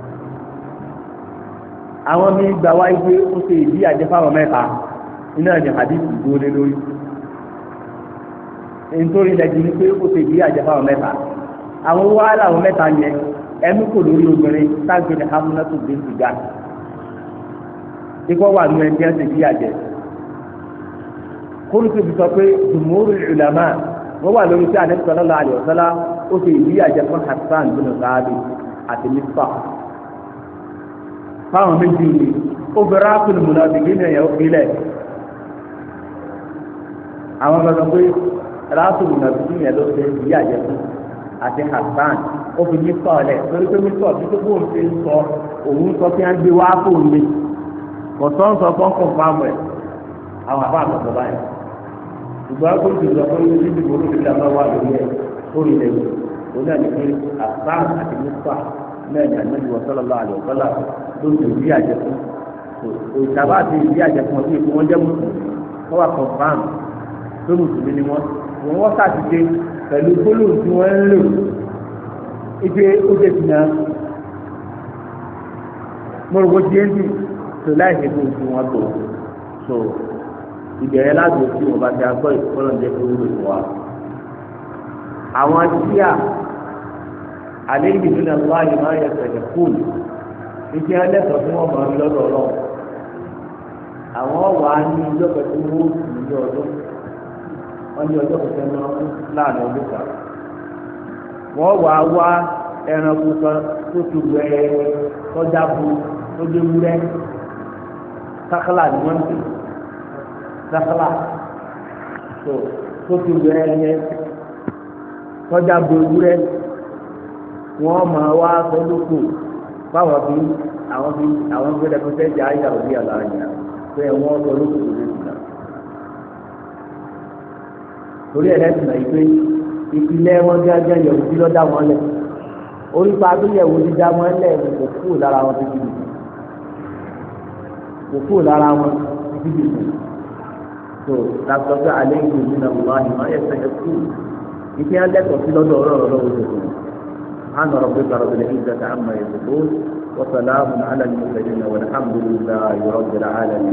àwọn mi gbà wáyé pé ó ṣe ìdí àjẹfẹ́ àwọn mẹ́ta iná ní àdìsí dúró lé lórí nítorí lẹ́jìn ní pé ó ṣe ìdí àjẹfẹ́ àwọn mẹ́ta àwọn wàhálà àwọn mẹ́ta yẹn ẹnu kò lórí obìnrin táǹkì ní Hamnatu bint Jahsh ikọ́ wà nínú ẹni tí wọ́n ti bí àjẹ́ kólùkù fi sọ pé jumhur ulama wọ́n wà lórí sí Ànábì sallallahu alaihi wasallam ó ti bí àjẹ́ fún Hassan bin Thabit àti Mistah fáwọn méjì ni obìnrin akùnrin mùnàfíkì ní ẹ̀yà òkèlẹ̀ àwọn ọmọ sọ pé ráàtù mùnàfíkì yẹn ló ṣe bí àjẹ́ fún àti Hassan ó fi Mistah lẹ̀ torí pé Mistah bí tó bóun ṣe ń sọ òun sọ kí wọ́n gbé wá fóun lé kọ̀sọ́nsọ kọ́ńkọ̀ fáwọn ẹ̀ àwọn àbá àtọ̀tọ̀ báyìí ṣùgbọ́n kó ti sọ pé ní ìdìbò olóṣèlú àbá wà lórí ẹ̀ lórí ilẹ̀ yìí ó náà ní pé Hassan àti Mistah náà ní Ànábì sallallahu alaihi wasallam ló ń tòbí àjẹkùn òṣìṣàbá àti ìdí àjẹkùn ọdún ìfún wọn jẹ́ mùsùlùmí wọ́n wà kọ̀ǹfàm tó mùsùlùmí ni wọ́n ṣàtìṣe pẹ̀lú gbólóhùn tí wọ́n ń lò ipe ó jẹ́ tìǹà mọ̀rọ̀gbọ́ jíẹ́ńtì tó láì ṣe fún òfin wọn tó so ìbẹ̀rẹ̀ láti òfin wọn bá ti agbọ́ ìfọlọ́njẹ́ tó wúlò fún wa àwọn tíyà alẹ́ ìdìbò náà wáyé máa yẹ sẹ̀kẹ̀ kúlù ìdí ẹlẹ́tọ̀ọ́ fún ọmọ mi lọ́dọ̀ ọlọ́run àwọn wà á ní ọjọ́ pẹ̀lú owó ní ọdún wọ́n ní ọjọ́ pẹ̀lú náà láàrin ọdún kan wọ́n wà á wá ẹranko kan tó ti wẹ̀ tọ́já bu tó dé wúrẹ́ sákàlà ni wọ́n ti sákàlà tó ti wẹ̀ ẹyẹ tọ́já bu wúrẹ́ wọ́n máa wá sọ́dọ́kọ̀ báwọn bí àwọn gbẹdẹ tó fẹẹ jẹ àyà òbí àlàyé pé wọn sọ lóko tó lè sùn torí ẹ lẹsìn náà pé ìpìlẹ̀ wọn gẹ́gẹ́ yẹ̀wò tí lọ dá wọn lẹ orípa tó yẹ̀wò ti dá wọn lẹ kò kúrò lára wọn títí dìbò kò kúrò lára wọn títí dìbò tó làtọ̀gbẹ́ alẹ́ ìlú mi náà wọ́n àyè máa yẹ sẹ́yẹ kúrò ìpín lẹ́tọ̀ọ́ sí lọ́dọ̀ ọ̀rọ̀ lọ́wọ́ tó سبحان ربك رب العزة عما يصفون وسلام على المرسلين والحمد لله رب العالمين